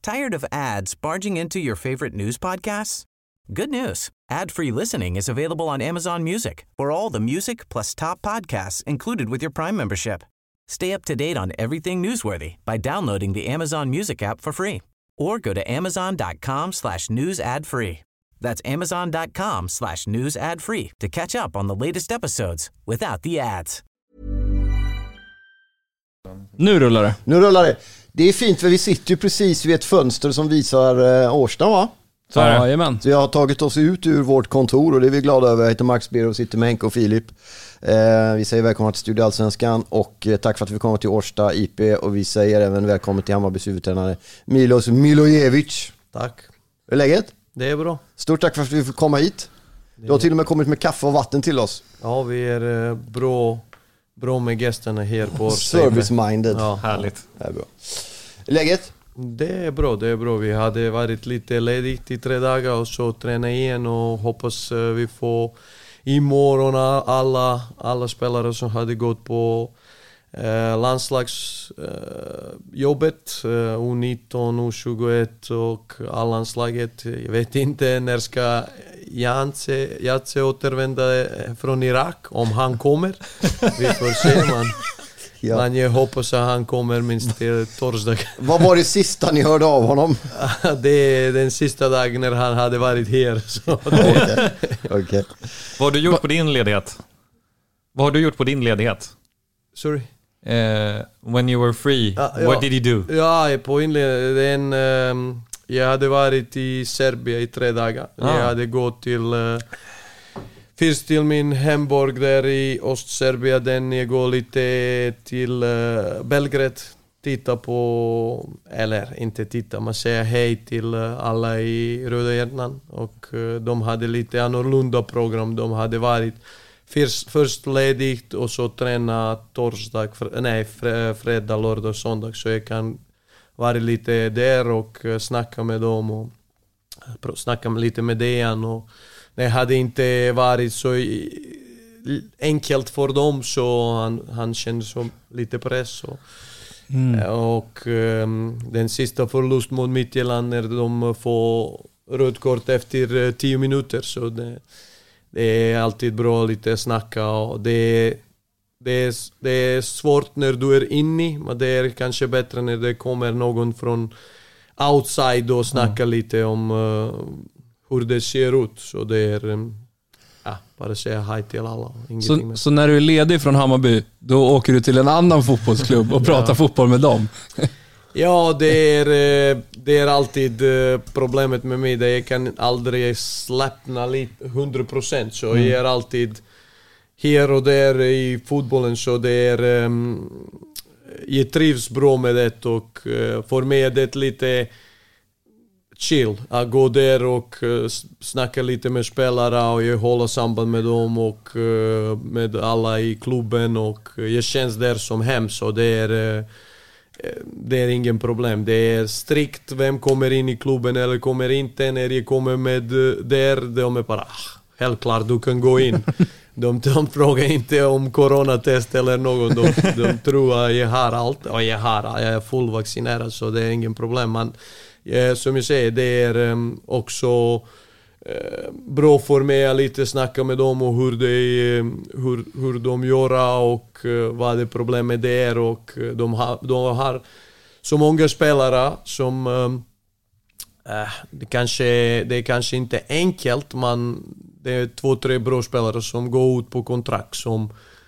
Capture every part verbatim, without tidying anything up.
Tired of ads barging into your favorite news podcasts? Good news. Ad-free listening is available on Amazon Music for all the music plus top podcasts included with your Prime membership. Stay up to date on everything newsworthy by downloading the Amazon Music app for free or go to amazon.com slash news ad free. That's amazon.com slash news ad free to catch up on the latest episodes without the ads. Nu rullar det. Nu rullar det. Det är fint för vi sitter ju precis vid ett fönster som visar eh, Årsta, va? Så, ja, jajamän. Så jag har tagit oss ut ur vårt kontor och det är vi glada över. Jag heter Max Beer och sitter med Henke och Filip. Eh, vi säger välkomna till Studio Allsvenskan och eh, tack för att vi kommer till Årsta I P, och vi säger även välkommen till Hammarbys huvudtränare Milos Milojevic. Tack. Hur är läget? Det är bra. Stort tack för att vi får komma hit. Du har till och med kommit med kaffe och vatten till oss. Ja, vi är eh, bra, bra med gästerna här på Service-minded. Ja, härligt. Det är bra. Läget? Det är bra, det är bra. Vi hade varit lite ledigt i tre dagar och så träna igen och hoppas uh, vi får imorgon alla, alla spelare som hade gått på uh, landslagsjobbet, uh, uh, U nitton, U tjugoett och A-landslaget. Jag vet inte när ska Jantse, Jantse återvända från Irak, om han kommer. Vi får se, man. Ja. Men jag hoppas att han kommer minst till torsdag. Vad var det sista ni hörde av honom? Det är den sista dagen när han hade varit här. Okej. Okay. Vad har du gjort på din ledighet? Vad har du gjort på din ledighet? Sorry? Uh, when you were free, ah, what ja. did you do? Ja, på inledningen, um, jag hade varit i Serbien i tre dagar. Ah. Jag hade gått till... Uh, Först till min hemborg där i Östserbien, den jag går lite till uh, Belgrad, titta på, eller inte titta, man säger hej till uh, alla i Röda Hjärnan, och uh, de hade lite annorlunda program. De hade varit först, först ledigt och så träna torsdag, fr- nej fr- fredag, lördag, söndag, så jag kan vara lite där och uh, snacka med dem och uh, snacka lite med Dejan. Och det hade inte varit så enkelt för dem, så han, han kände så lite press. Och, mm. och um, den sista förlust mot Midtjylland när de får röd kort efter tio minuter. Så det, det är alltid bra lite snacka. Och det, det, är, det är svårt när du är inne, men det är kanske bättre när det kommer någon från outside och snackar mm. lite om... Uh, hur det ser ut, så det är ja, bara säga hej till alla. Så, så när du är ledig från Hammarby, då åker du till en annan fotbollsklubb och pratar ja. fotboll med dem? Ja, det är, det är alltid problemet med mig. Jag kan aldrig släppna lite hundra procent, så mm. jag är alltid här och där i fotbollen, så det är jag trivs bra med det, och för mig är det lite chill att gå där och uh, snacka lite med spelare, och jag håller samband med dem och uh, med alla i klubben, och uh, jag känns där som hem, så det är uh, det är ingen problem. Det är strikt vem kommer in i klubben eller kommer inte. När jag kommer med uh, där, de är bara ah, helt klart du kan gå in. De, de frågar inte om coronatest eller något. De, de tror att jag har allt, och jag har, jag är fullvaccinerad, så det är ingen problem. Man, ja, som jag säger, det är um, också uh, bra för mig att lite snacka med dem och hur, det, um, hur, hur de gör och uh, vad det problemet är. Och uh, de, ha, de har så många spelare som um, uh, det, kanske, det är kanske inte enkelt, men det är två, tre bra spelare som går ut på kontrakt som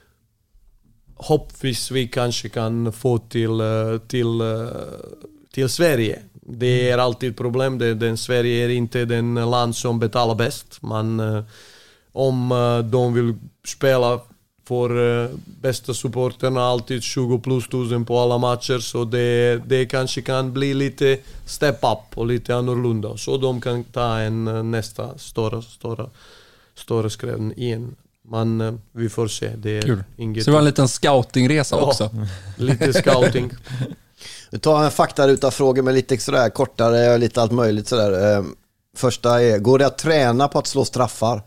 hoppvis vi kanske kan få till, uh, till, uh, till Sverige. Det är alltid problem. Det, den Sverige är inte den land som betalar bäst. Men uh, om uh, de vill spela för uh, bästa supporterna alltid tjugo plus tusen på alla matcher, så det, det kanske kan bli lite step up och lite annorlunda. Så de kan ta en uh, nästa stora, stora, stora skräv igen. Men uh, vi får se. Det är Kul. Inget. Så det var en liten scoutingresa ja, också. Lite scouting. Vi tar en faktaruta frågor med lite sådär kortare, lite allt möjligt sådär. Första är, går det att träna på att slå straffar?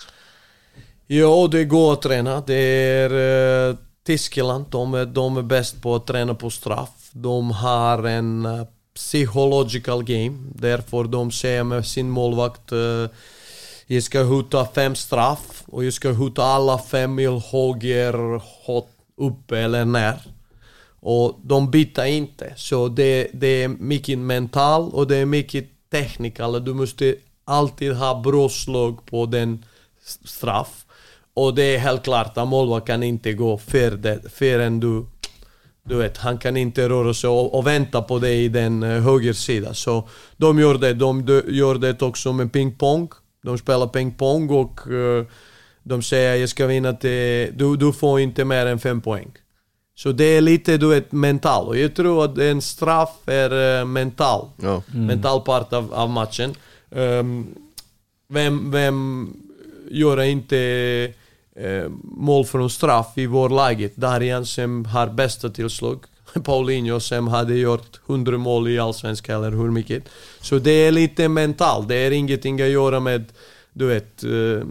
Ja, det går att träna. Det är uh, Tyskland, de är, de är bäst på att träna på straff. De har en uh, psychological game. Därför de säger med sin målvakt uh, jag ska skjuta fem straff och jag ska skjuta alla fem mil höger, hot, uppe eller ner. Och de byter inte. Så det, det är mycket mental och det är mycket teknikal. Du måste alltid ha bra slag på den straff. Och det är helt klart att målvakt kan inte gå för det, förrän du, du vet, han kan inte röra sig och, och vänta på det i den uh, höger sida. Så de gör det. De, de gör det också med ping-pong. De spelar ping-pong och uh, de säger jag ska vinna till, du, du får inte mer än fem poäng. Så det är lite, du vet, mental. Och jag tror att en straff är uh, mental. Ja. Mm. Mental part av, av matchen. Um, vem, vem gör inte uh, mål från straff i vår laget? Darian som har bästa tillslag. Paulinho som hade gjort hundra mål i allsvenska eller hur mycket. Så det är lite mental. Det är ingenting att göra med, du vet, uh,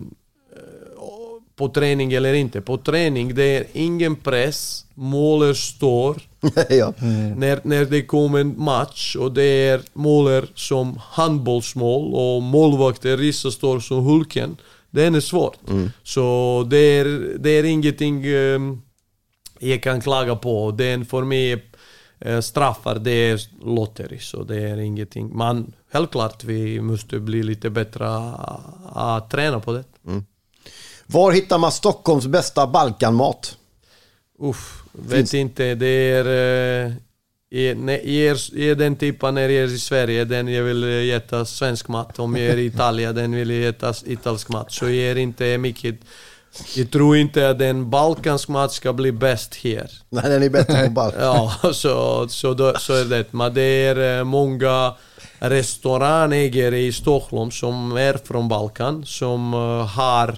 på träning eller inte. På träning det är ingen press. Måler står. ja. mm. när, när det kommer en match och det är måler som handbollsmål och målvakter rissa står som Hulken. Det är svårt. Mm. Så det är, det är ingenting um, jag kan klaga på. Det är för mig uh, straffar, det är lotteri. Så det är ingenting. Men helt klart vi måste bli lite bättre att, att träna på det. Mm. Var hittar man Stockholms bästa Balkanmat? Uff, vet Finns. inte. Det är, uh, är, är, är den typen när jag är i Sverige, den jag vill äta svensk mat. Om jag är i Italien, den vill jag äta italiensk mat. Så jag är inte mycket. Jag tror inte att den balkansk mat ska bli bäst här. Nej, den är bättre på Balkan. ja, så, så, då, så är det. Men det är många restaurangägare i Stockholm som är från Balkan som uh, har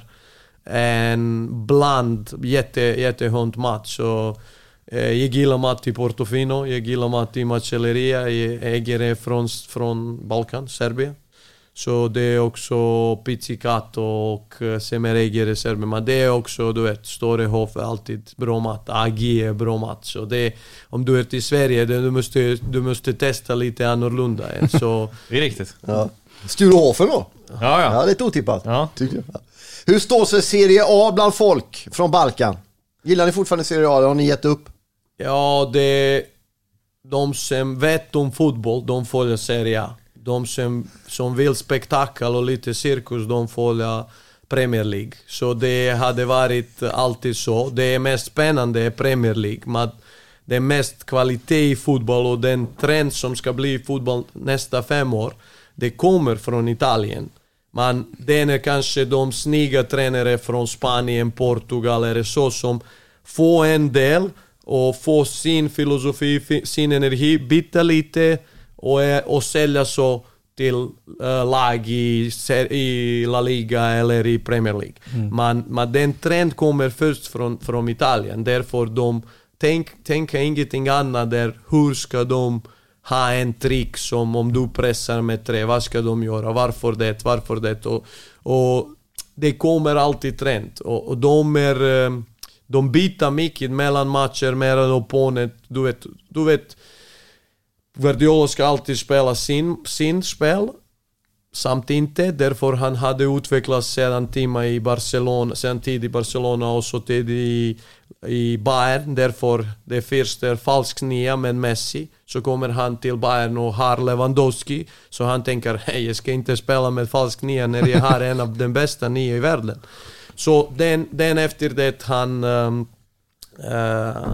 en bland jätte, jättehönt mat. Så eh, jag gillar mat i Portofino, jag gillar mat i Macelleria, jag äger från, från Balkan, Serbien. Så det är också pizzicato och som är ägare Serbien. Men det är också, du vet, Storehof är alltid bra mat, A G är bra mat. Så det, om du är i Sverige, det, du, måste, du måste testa lite annorlunda. Så det är riktigt. Ja. Sturehofen då? Ja, ja. Ja, lite otippat. Ja. Tycker jag. Hur står sig Serie A bland folk från Balkan? Gillar ni fortfarande Serie A? Har ni gett upp? Ja, det de som vet om fotboll, de följer Serie A. De som, som vill spektakel och lite cirkus, de följer Premier League. Så det hade varit alltid så. Det är mest spännande är Premier League. Men det är mest kvalitet i fotboll och den trend som ska bli i fotboll nästa fem år, det kommer från Italien. Men det är kanske de snygga tränare från Spanien, Portugal eller så som får en del och får sin filosofi, sin energi, byta lite och, och sälja så till uh, lag i, i La Liga eller i Premier League. Mm. Men, men den trend kommer först från, från Italien. Därför de tänk, tänker ingenting annat där. Hur ska de ha en trick som om du pressar med tre, vad ska de göra, varför det, varför det och, och det kommer alltid trend och, och de är de byter mycket mellan matcher mellan opponent, du vet, du vet Guardiola ska alltid spela sin, sin spel samt inte, därför han hade utvecklats sedan timmar i Barcelona, sedan tid i Barcelona och så tid i, i Bayern, därför det första är falsk nia med Messi, så kommer han till Bayern och har Lewandowski, så han tänker, hej, jag ska inte spela med falsk nia när jag har en av den bästa nia i världen. Så den, den efter det han um, uh,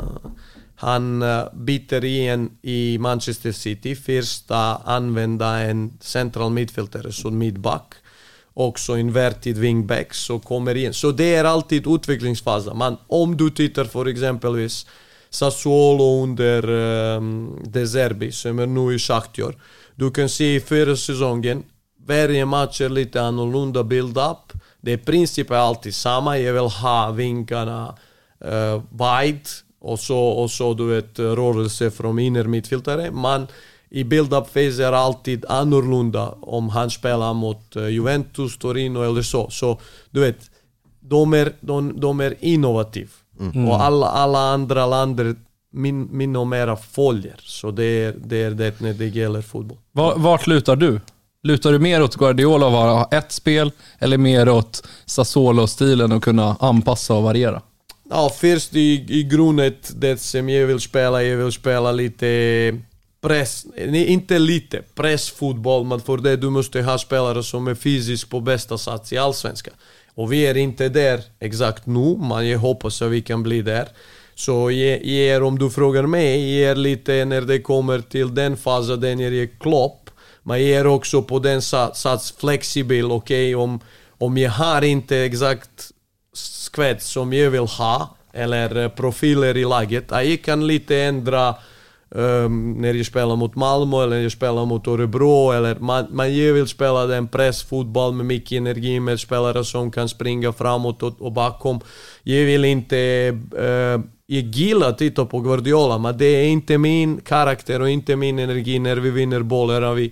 han uh, byter igen i Manchester City. Första använda en central mittfältare som mittback. Också inverted wingback så kommer igen. Så det är alltid utvecklingsfasen. Men om du tittar för exempelvis Sassuolo under um, De Zerbi som är nu i Shakhtar. Du kan se i förra säsongen varje match är lite annorlunda build-up. Det är princip är alltid samma. Jag vill ha vinkarna uh, wide. Och så, och så du vet rörelse från inner mittfältare. Men i build-up phase är alltid annorlunda om han spelar mot uh, Juventus, Torino eller så. Så du vet, de är, de, de är innovativ. Mm. Och alla, alla andra länder min, min och mera följer. Så det är, det är det när det gäller fotboll. Var, vart lutar du? Lutar du mer åt Guardiola och ha ett spel eller mer åt Sassuolo-stilen och kunna anpassa och variera? Ja, först i, i grundet det som jag vill spela, jag vill spela lite press, nej, inte lite, pressfotboll, men för det du måste ha spelare som är fysiskt på bästa sats i allsvenska. Och vi är inte där exakt nu, men jag hoppas att vi kan bli där. Så jag, jag är, om du frågar mig, jag är lite när det kommer till den fasen, den är jag Klopp, men jag är också på den sats flexibel, okej, okay? om, om jag har inte exakt skvätt som jag vill ha, eller profiler i laget, jag kan lite ändra um, när jag spelar mot Malmö eller när jag spelar mot Örebro, eller man, man jag vill spela den pressfotboll med mycket energi med spelare som kan springa framåt och, och bakom. Jag vill inte uh, jag gillar att titta på Guardiola, men det är inte min karaktär och inte min energi när vi vinner bollar, vi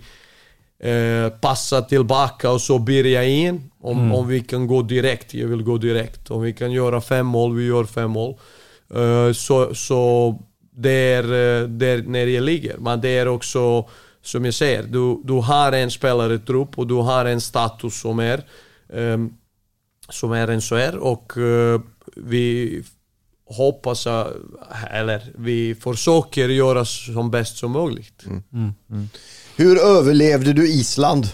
Eh, passa tillbaka och så börja in om, mm. om vi kan gå direkt, jag vill gå direkt, om vi kan göra fem mål, vi gör fem mål, eh, så, så det är där när jag ligger, men det är också som jag säger, du, du har en spelare trupp och du har en status som är eh, som är en så här, och eh, vi hoppas, eller vi försöker göra som bäst som möjligt. Mm. Mm. Mm. Hur överlevde du Island?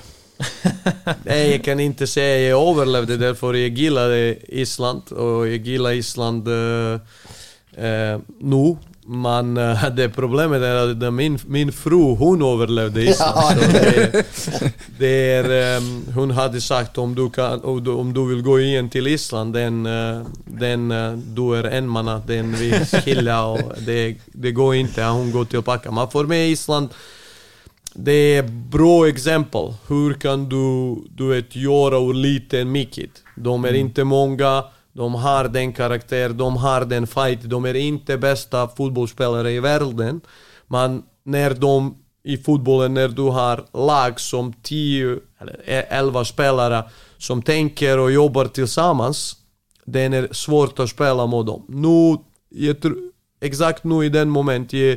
Nej, jag kan inte säga att jag överlevde, därför jag gillade Island och jag gillar Island uh, uh, nu. Men uh, det problemet är att min, min fru, hon överlevde Island. Ja. Så det, det är, um, hon hade sagt om du, kan, om, du, om du vill gå igen till Island, den, uh, den, uh, du är en man, den vi skilja och det, det går inte, hon går tillbaka. Men för mig Island, det är bra exempel. Hur kan du, du vet, göra ur lite mycket? De är mm. inte många, de har den karaktär, de har den fight, de är inte bästa fotbollsspelare i världen. Men när de i fotbollen, när du har lag som tio eller elva spelare som tänker och jobbar tillsammans, det är svårt att spela mot dem. Nu, jag tror, exakt nu i den moment, jag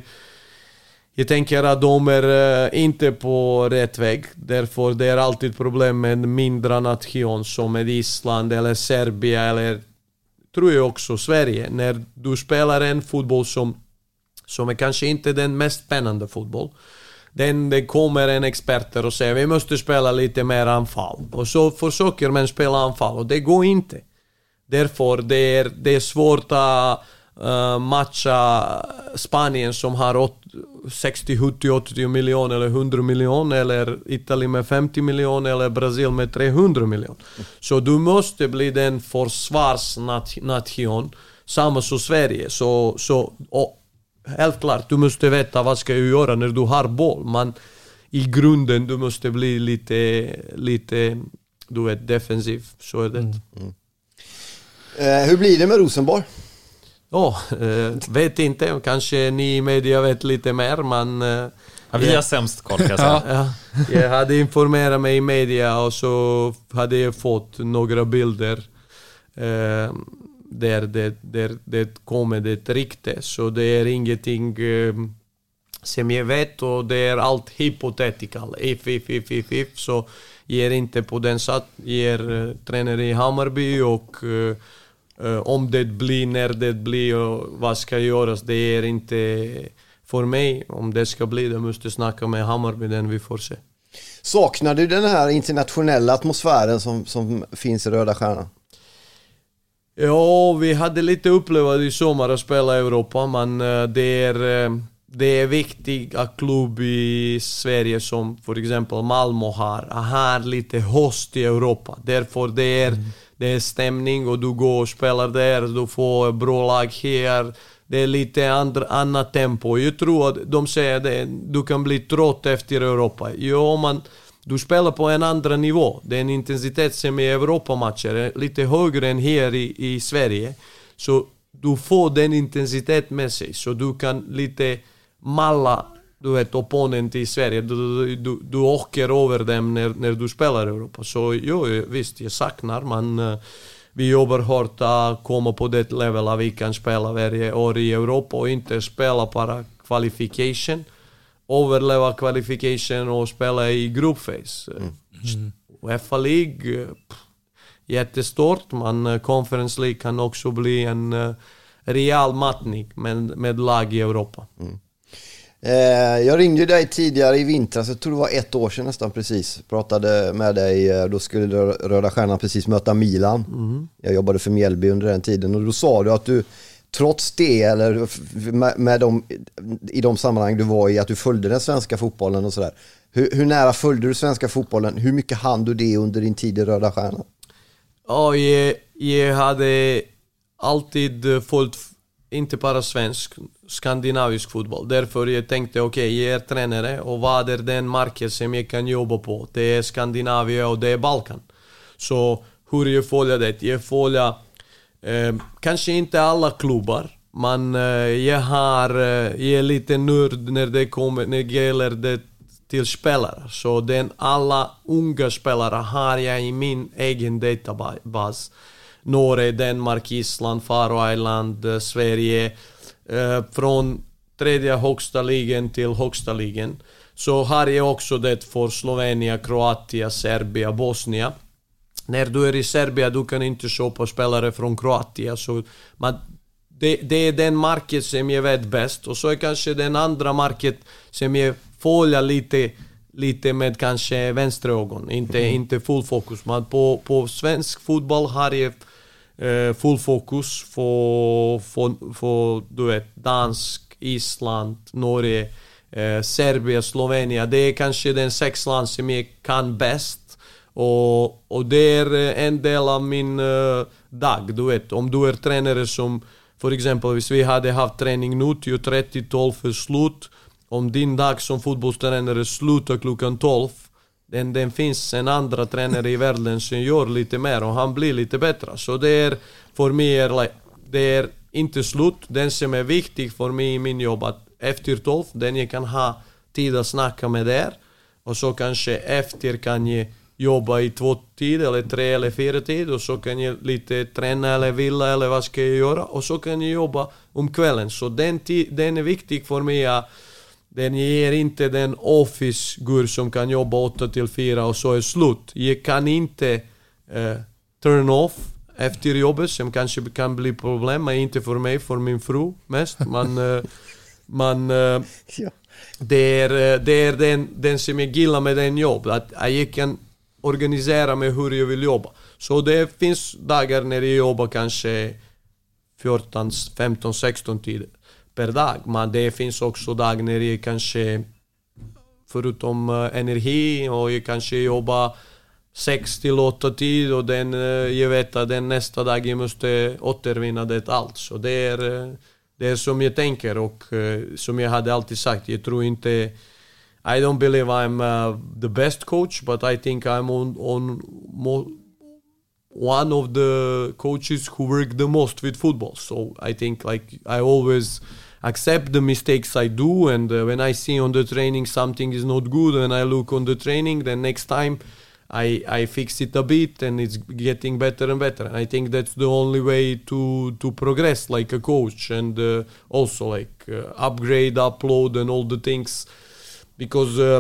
Jag tänker att de är uh, inte på rätt väg. Därför det är alltid problem med mindre nation som är Island eller Serbien eller tror jag också Sverige. När du spelar en fotboll som, som är kanske inte den mest spännande fotboll. Den, det kommer en expert och säger vi måste spela lite mer anfall. Och så försöker man spela anfall och det går inte. Därför det är, det är svårt att uh, matcha Spanien som har sextio, sjuttio, åttio miljoner eller hundra miljoner, eller Italien med femtio miljoner eller Brasil med trehundra miljoner. Så du måste bli den försvarsnation, samma som Sverige. Så, så och helt klart, du måste veta vad ska du göra när du har boll, men i grunden du måste bli lite, lite du vet, defensiv. Så är det. Mm. Mm. Eh, hur blir det med Rosenborg? Ja, oh, vet inte. Kanske ni i media vet lite mer, men... Ja, vi har sämst koll, kan jag säga. Ja, jag hade informerat mig i media och så hade jag fått några bilder eh, där det, där det kommer ett rykte. Så det är ingenting eh, som jag vet, och det är allt hypothetical. If, if, if, if, if. Så jag är inte på den satt. Jag är uh, tränare i Hammarby och... Uh, Uh, om det blir, när det blir och vad ska göras, det är inte för mig. Om det ska bli, det måste snacka med Hammarby, den vi får se. Saknar du den här internationella atmosfären som, som finns i Röda Stjärnan? Ja, vi hade lite upplevt i sommar att spela i Europa, men uh, det är uh, det är viktigt att klubb i Sverige som för exempel Malmö har, har lite host i Europa. Därför det är mm. Det är stämning och du går och spelar där, du får bra lag här. Det är lite andra, annat tempo. Jag tror att de säger att du kan bli trött efter Europa. Ja, man, du spelar på en andra nivå. Det är en intensitet som i Europamatcher lite högre än här i, i Sverige. Så du får den intensitet med sig. Så du kan lite malla, du vet, opponent i Sverige. Du, du, du åker över dem när, när du spelar i Europa. Så jo, visst, jag saknar, men uh, vi jobbar hårt att komma på det level att vi kan spela varje år i Europa och inte spela bara qualification, överleva qualification och spela i gruppfas. Mm. Mm. UEFA League, pff, jättestort, men Conference League kan också bli en uh, real matning med, med lag i Europa. Mm. Eh, jag ringde dig tidigare i vintras, jag tror det var ett år sedan nästan precis. Pratade med dig, då skulle Röda Stjärnan precis möta Milan. Mm. Jag jobbade för Mjällby under den tiden och då sa du att du trots det, eller med, med dem, i de sammanhang du var i, att du följde den svenska fotbollen och sådär. Hur, hur nära följde du svenska fotbollen? Hur mycket hann du det under din tid i Röda Stjärnan? Ja, jag, jag hade alltid följt inte bara svensk, skandinavisk fotboll. Därför jag tänkte, okej, okay, jag är tränare och vad är den marken som jag kan jobba på? Det är Skandinavien och det är Balkan. Så hur jag följer det? Jag följer eh, kanske inte alla klubbar, men eh, jag, har, eh, jag är lite nörd när det, kommer, när det gäller det till spelare. Så den alla unga spelare har jag i min egen databas. Norge, Danmark, Island, Faroe Island, Sverige. Eh, från tredje högsta ligan till högsta ligan. Så har jag också det för Slovenien, Kroatien, Serbien, Bosnien. När du är i Serbien, du kan inte köpa spelare från Kroatien. Så man, det, det är den market som jag vet bäst. Och så är kanske den andra market som jag följer lite, lite med kanske vänsterögon. Inte, mm. inte full fokus. Men på, på svensk fotboll har jag eh, full fokus för, för, för du vet, dansk, Island, Norge, eh, Serbien, Slovenien. Det är kanske den sex land som jag kan bäst. Och, och det är en del av min uh, dag, du vet. Om du är tränare som, för exempel, hvis vi hade haft träning nu till trettio tolv för slut, om din dag som fotbollstränare slutar klockan tolv, den, den finns en andra tränare i världen som gör lite mer och han blir lite bättre. Så det är, för mig, är, det är inte slut. Den som är viktig för mig i min jobb, att efter tolv, den jag kan ha tid att snacka med er, och så kanske efter kan jag jobba i två tid eller tre eller fyra tid och så kan jag lite träna eller vila eller vad ska jag göra och så kan jag jobba om kvällen. Så den, t- den är viktig för mig. Att den ger inte den office-gur som kan jobba åtta till fyra och så är slut. Jag kan inte uh, turn off efter jobbet som kanske kan bli problem, men inte för mig, för min fru mest. Man, uh, man uh, ja. det är, det är den, den som jag gillar med den jobb, att jag kan organisera mig hur jag vill jobba. Så det finns dagar när jag jobbar kanske fjorton, femton, sexton tider per dag. Men det finns också dagar när jag kanske, förutom uh, energi, och jag kanske jobbar sex till åtta tid och den, uh, jag vet att den nästa dag jag måste återvinna det allt. Så det är, uh, det är som jag tänker och uh, som jag hade alltid sagt. Jag tror inte I don't believe I'm uh, the best coach, but I think I'm on, on mo- one of the coaches who work the most with football. So I think like I always accept the mistakes I do, and uh, when I see on the training something is not good, and I look on the training, then next time I I fix it a bit, and it's getting better and better. And I think that's the only way to to progress like a coach, and uh, also like uh, upgrade, upload, and all the things. Because uh,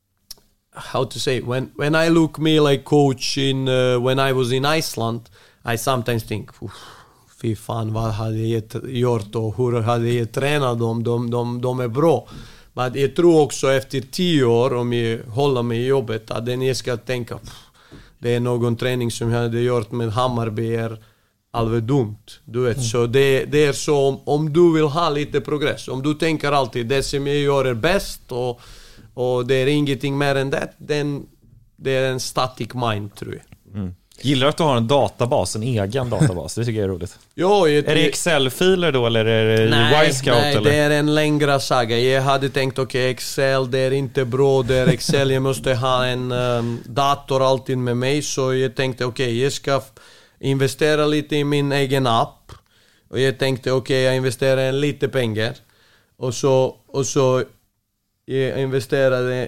how to say, when when I look me like coach in uh, when I was in Iceland, I sometimes think, fy fan, vad hade jag gjort och hur hade jag tränat dem, de, de, de är bra. Men jag tror också efter tio år, om jag håller mig i jobbet, att den jag ska tänka, det är någon träning som jag hade gjort med Hammarby är alldeles dumt, du vet. Mm. Så det, det är så, om, om du vill ha lite progress, om du tänker alltid det som jag gör är bäst och, och det är ingenting mer än det, den, det är en static mind, tror jag. Mm. Gillar du att du har en databas, en egen databas? Det tycker jag är roligt. Jo, jag, är det Excel-filer då, eller är det nej, Y-Scout? Nej, eller? det är en längre saga. Jag hade tänkt, okej, okay, Excel, det är inte bra, det är Excel, jag måste ha en um, dator alltid med mig, så jag tänkte, okej, okay, jag ska investera lite i min egen app, och jag tänkte, okej, okay, jag investerar lite pengar, och så, och så jag investerade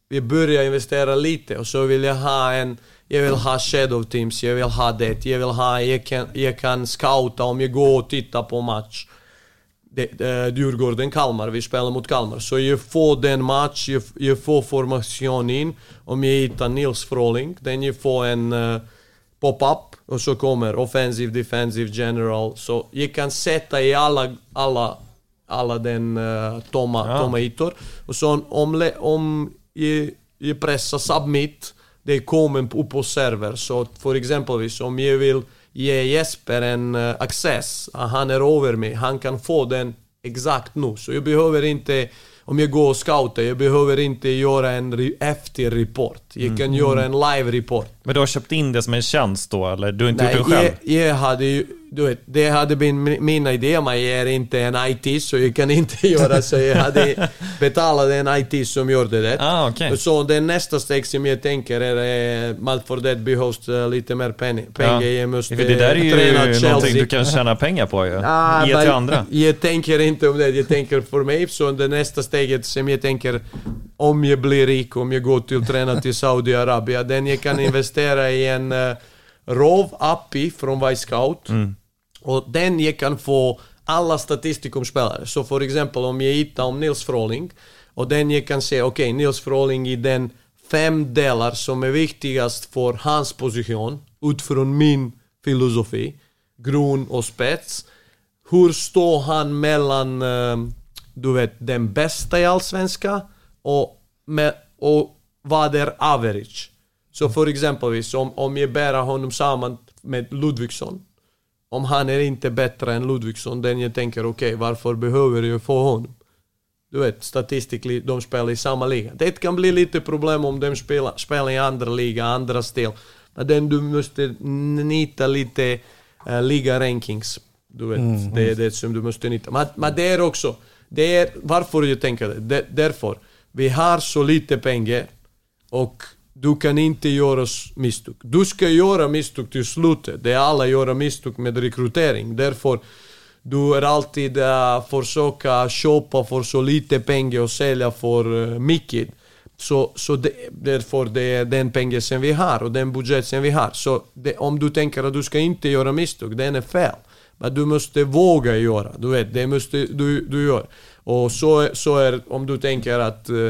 vi börjar investera lite och så vill jag ha en, jag vill ha shadow teams, jag vill ha det, jag vill ha, jag kan, jag kan scouta om jag går och tittar på match. Det, uh, Djurgården Kalmar, vi spelar mot Kalmar, så jag får den match, jag, jag får formation in, om jag hittar Nils Froling, den jag får en uh, pop-up och så kommer offensive, defensive, general, så jag kan sätta i alla, alla, alla den uh, tomma, ja. tomma ytor, och så om, om jag, jag pressar submit, det kommer upp på server, så för exempelvis om jag vill ge Jesper en uh, access, han är över mig, han kan få den exakt nu, så jag behöver inte, om jag går och scoutar, jag behöver inte göra en re- efter-report, jag mm. kan göra en live-report. Men du har köpt in det som en tjänst då, eller du har inte Nej, gjort det själv? Jag, jag hade ju, du vet, det hade blivit min idé, men jag är inte en I T, så jag kan inte göra så. Jag hade betalat en I T som gjorde det. Ah, okay. Så det nästa steg som jag tänker är, men för det behövs lite mer pengar. Ja. Jag måste för det där är ju träna någonting Chelsea. du kan tjäna pengar på ju. Ah, Ge till andra. Jag tänker inte om det, jag tänker för mig, så det nästa steget som jag tänker, om jag blir rik, om jag går till träna till Saudiarabien, den jag kan investera i en uh, R O V-A P I från Y-Scout. Mm. Och den jag kan få alla statistik om spelare. Så för exempel om jag hittar om Nils Froling, och den jag kan se, okej, okay, Nils Froling i den fem delar som är viktigast för hans position, utifrån min filosofi, grund och spets. Hur står han mellan, uh, du vet, den bästa i allsvenska och, med, och vad är average? Så för exempelvis, om, om jag bär honom samman med Ludvigsson, om han är inte bättre än Ludvigsson, den jag tänker, okej, okay, varför behöver jag få honom? Du vet, statistiskt, de spelar i samma liga. Det kan bli lite problem om de spelar, spelar i andra liga, andra stil. Men den du måste nita lite uh, liga-rankings. Du vet, mm. det är det som du måste nita. Men, men det är också, det är varför jag tänker det. det. Därför, vi har så lite pengar och du kan inte göra misstag. Du ska göra misstag till slutet. Det är alla gör misstag med rekrytering. Därför du är alltid uh, försöka köpa för så lite pengar och sälja för uh, mycket. Så, så det, därför det är den pengar som vi har och den budget som vi har. Så det, om du tänker att du ska inte göra misstag, den är fel. Men du måste våga göra. Du vet, det måste du, du gör. Och så, så är om du tänker att uh,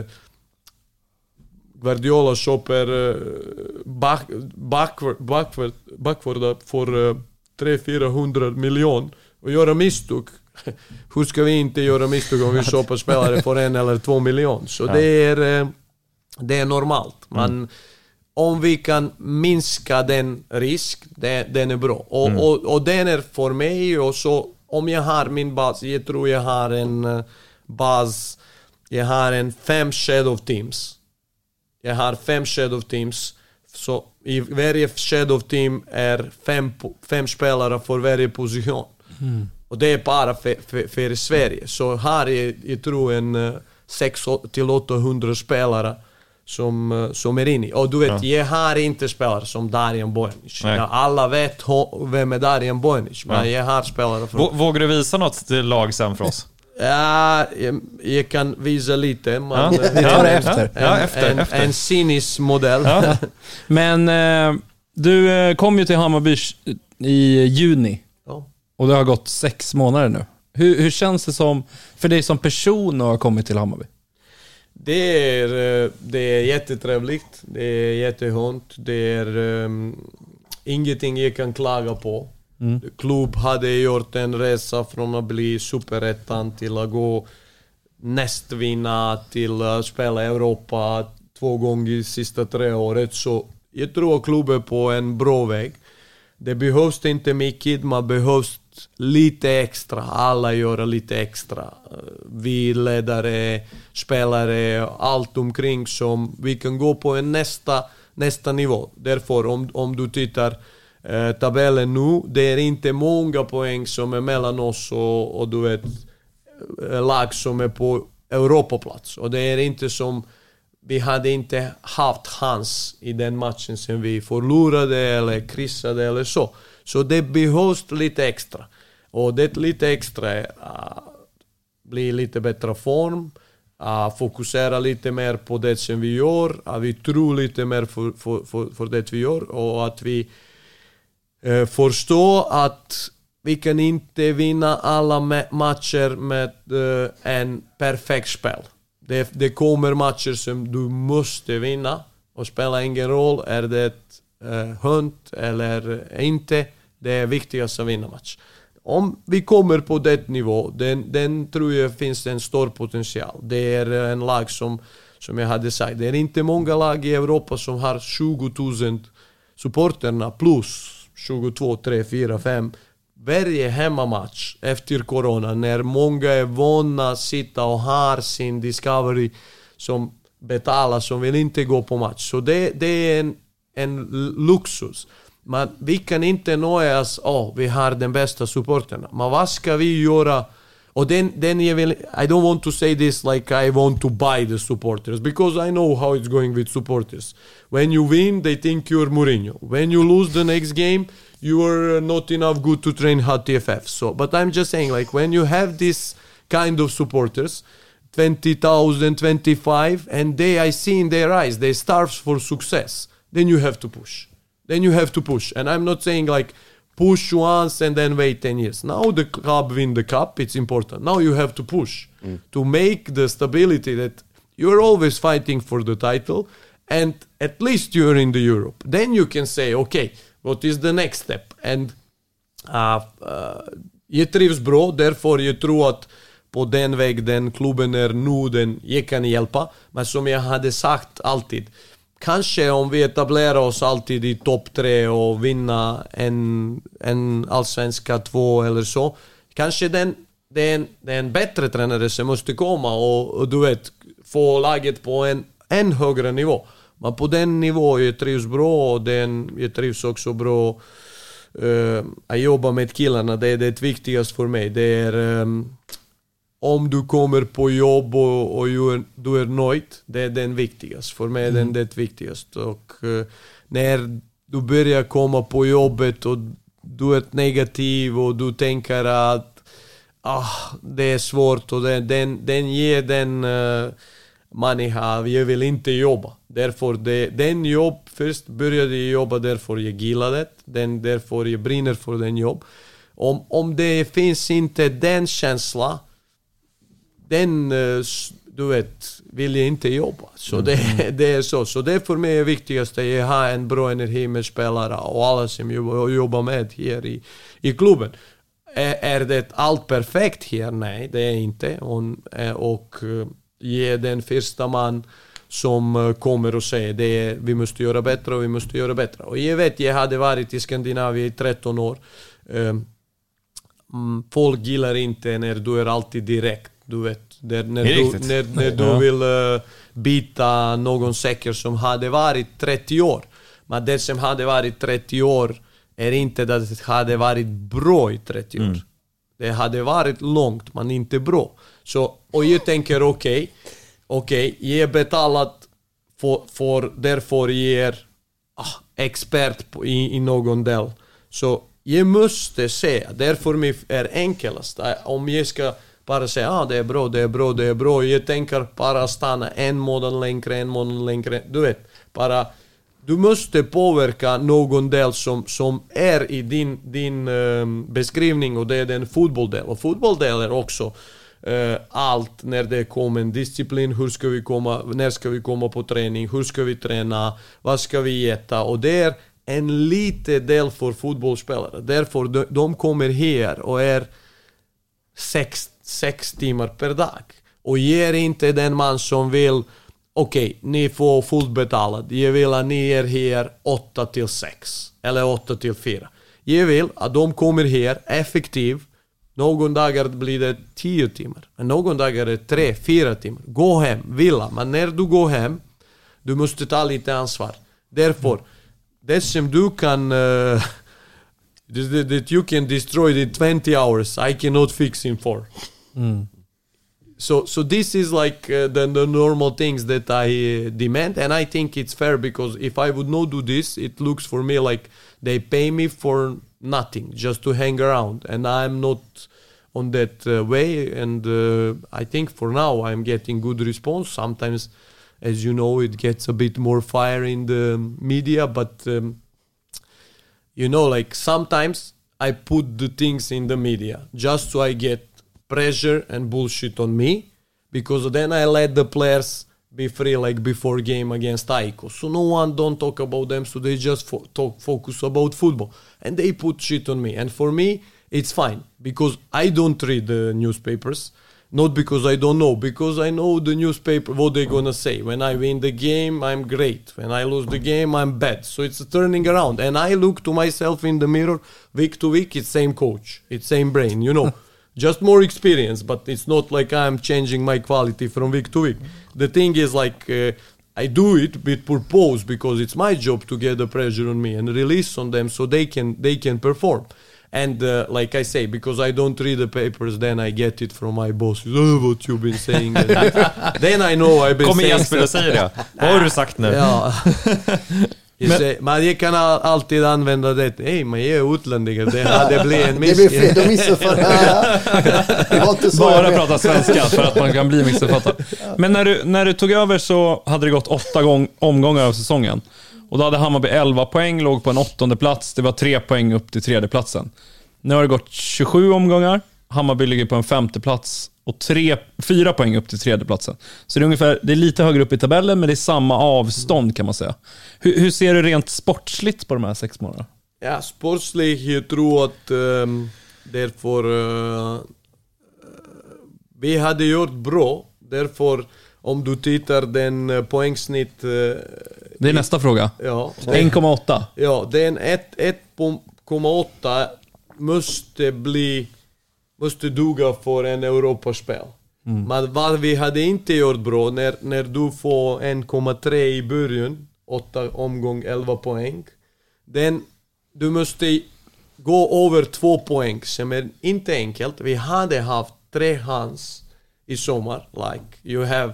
Guardiola köper uh, back, backward, backward, backward för uh, tre till fyrahundra miljoner och göra misstag. Hur ska vi inte göra misstag om vi köper spelare för en eller två miljoner? Så ja. det, är, uh, det är normalt. Men mm. om vi kan minska den risk, det, den är bra. Och, mm. och, och den är för mig, och så om jag har min bas, jag tror jag har en uh, bas, jag har en fem shadow teams. Jag har fem shadow teams, så i varje shadow team är fem, fem spelare för varje position. Mm. Och det är bara för, för, för Sverige. Så här är, jag tror, en uh, sex till åttahundra spelare som, uh, som är inne. Och du vet, ja. jag har inte spelare som Darijan Bojanic. Ja, alla vet ho- vem är Darijan Bojanic, men ja. jag har spelare för... V- vågar du visa något till lag sen för oss? Ja, jag, jag kan visa lite. Men ja. Vi tar det efter. En, ja, efter, en, efter. en cynisk modell. Ja. Men eh, du eh, kom ju till Hammarby i juni. Ja. Och det har gått sex månader nu. Hur, hur känns det som för dig som person att ha kommit till Hammarby? Det är, det är jättetrevligt. Det är jättehånt. Det är um, ingenting jag kan klaga på. Mm. Klubb hade gjort en resa från att bli superettan till att gå nästvinna till att spela i Europa två gånger i sista tre året. Så jag tror att klubben är på en bra väg. Det behövs inte mycket, man behövs lite extra. Alla gör lite extra. Vi ledare, spelare, allt omkring som vi kan gå på en nästa, nästa nivå. Därför om, om du tittar eh, tabellen nu, det är inte många poäng som är mellan oss och, och du vet, lag som är på Europaplats. Och det är inte som vi hade inte haft hans i den matchen som vi förlorade eller kryssade eller så. Så det behövs lite extra. Och det lite extra uh, blir lite bättre form. uh, fokusera lite mer på det som vi gör, att vi tror lite mer för, för, för, för det vi gör och att vi uh, förstår att vi kan inte vinna alla ma- matcher med uh, en perfekt spel. Det, det kommer matcher som du måste vinna och spelar ingen roll, är det uh, hund eller inte, det är viktigast att vinna match. Om vi kommer på det nivå, den, den tror jag finns en stor potential. Det är en lag som, som jag hade sagt, det är inte många lag i Europa som har tjugo tusen supporterna plus tjugotvå, tre, fyra, fem varje hemmamatch efter corona, när många är vana att sitta och har sin Discovery som betalar, som vill inte gå på match. Så det, det är en, en luxus. Men vi kan inte nöjas, oh, vi har den bästa supporterna. Men vad ska vi göra? Och den, den jag vill, I don't want to say this like I want to buy the supporters, because I know how it's going with supporters. When you win, they think you're Mourinho. When you lose the next game, you are not enough good to train H T F F. So, but I'm just saying, like, when you have this kind of supporters, twenty thousand, twenty-five, and they, I see in their eyes, they starve for success, then you have to push. Then you have to push. And I'm not saying, like, push once and then wait ten years. Now the club win the cup, it's important. Now you have to push mm. to make the stability that you're always fighting for the title, and at least you're in the Europe. Then you can say, okay, what is the next step? And uh, uh, jag trivs bra, därför jag tror att på den väg den klubben är nu, den jag kan hjälpa. Men som jag hade sagt alltid, kanske om vi etablerar oss alltid i topp tre och vinna en, en allsvenska två eller så, kanske den, det, är en, det är en bättre tränare som måste komma och, och du vet, få laget på en en högre nivå. Men på den nivå jag trivs bra, och den, jag trivs också bra uh, att jobba med killarna. Det är det viktigaste för mig. Det är um, om du kommer på jobb och, och du, är, du är nöjd, det är den viktigaste. För mig är mm. den det viktigaste. Och uh, när du börjar komma på jobbet och du är negativ och du tänker att ah, det är svårt, och den, den, den ger den uh, människa, jag vill inte jobba. Därför det, den jobb, först började jag jobba därför jag gillade det. Den, därför jag brinner för den jobb. Om, om det finns inte den känslan, den, du vet, vill jag inte jobba. Så mm. det, det är så. Så det är för mig det viktigaste, att jag har en bra energi med spelare och alla som jag jobbar med här i, i klubben. Är, är det allt perfekt här? Nej, det är inte. Och, och ge den första man som kommer och säger det är, vi måste göra bättre och vi måste göra bättre. Och jag vet, jag hade varit i Skandinavien i tretton år. Um, folk gillar inte när du är alltid direkt. Du vet, där, när, du, när, när du vill uh, byta någon säker som hade varit trettio år. Men det som hade varit trettio år är inte att det hade varit bra i trettio år. Mm. Det hade varit långt, men inte bra. Så, och jag tänker, okej, okay, okej, okay, jag är betalat för, för därför jag är ah, expert på, i, i någon del. Så jag måste säga, därför mig är enklast. Om jag ska bara säga, ah, det är bra, det är bra, det är bra. Jag tänker bara stanna en månad längre, en månad längre. Du vet, bara, du måste påverka någon del som, som är i din, din um, beskrivning, och det är den fotbolldel. Och fotbolldel är också Uh, allt när det kommer en disciplin, hur ska vi komma, när ska vi komma på träning, hur ska vi träna, vad ska vi äta, och det är en liten del för fotbollsspelare. Därför de, de kommer här och är sex, sex timmar per dag och ger inte den man som vill, okej, okay, ni får fullt betalat, jag vill att ni är här åtta till sex eller åtta till fyra. Jag vill att de kommer här effektivt. Någon dagar blir det tio timmar. Men någon dagar är det tre, fyra timmar. Gå hem, vila. Men när du går hem, du måste ta lite ansvar. Därför, det som du kan... Uh, that you can destroy in twenty hours, I cannot fix in four. Mm. So, so this is like uh, the, the normal things that I uh, demand. And I think it's fair, because if I would not do this, it looks for me like they pay me for... nothing, just to hang around, and I'm not on that uh, way, and uh, I think for now I'm getting good response. Sometimes, as you know, it gets a bit more fire in the media, but um, you know, like sometimes I put the things in the media just so I get pressure and bullshit on me, because then I let the players be free, like before game against Aiko. So no one don't talk about them, so they just fo- talk focus about football. And they put shit on me. And for me, it's fine, because I don't read the newspapers. Not because I don't know, because I know the newspaper, what they're gonna say. When I win the game, I'm great. When I lose the game, I'm bad. So it's a turning around. And I look to myself in the mirror week to week, it's same coach, it's same brain, you know. Just more experience, but it's not like I'm changing my quality from week to week. The thing is, like, uh, I do it with purpose, because it's my job to get the pressure on me and release on them so they can they can perform. And uh, like I say, because I don't read the papers, then I get it from my bosses. Oh, what you've been saying. Then I know I've been Kom saying... igen, Jesper, säg det. Vad har du sagt nu? Ja. Men, man kan alltid använda det. Hej, man är utlänningar. Det hade blivit en miss. Det blir fel, de missuppfattar. Det var inte så. Bara prata svenska för att man kan bli missuppfattad. Men när du, när du tog över så hade det gått åtta gång, omgångar av säsongen. Och då hade Hammarby elva poäng, låg på en åttonde plats. Det var tre poäng upp till tredje platsen. Nu har det gått tjugosju omgångar. Hammarby ligger på en femte plats och tre, fyra poäng upp till tredje platsen. Så det är ungefär, det är lite högre upp i tabellen, men det är samma avstånd kan man säga. Hur, hur ser du rent sportsligt på de här sex månaderna? Ja, sportsligt, jag tror att um, därför uh, vi hade gjort bra. Därför om du tittar den uh, poängsnitt... Uh, det är nästa fråga. Ja, en komma åtta. Ja, den ett komma åtta måste bli... måste duga för en Europaspel. Mm. Men vad vi hade inte gjort bra, när, när du får en komma tre i början, åtta omgång, elva poäng, den, du måste gå över två poäng, som är inte enkelt. Vi hade haft tre hands i sommar, like you have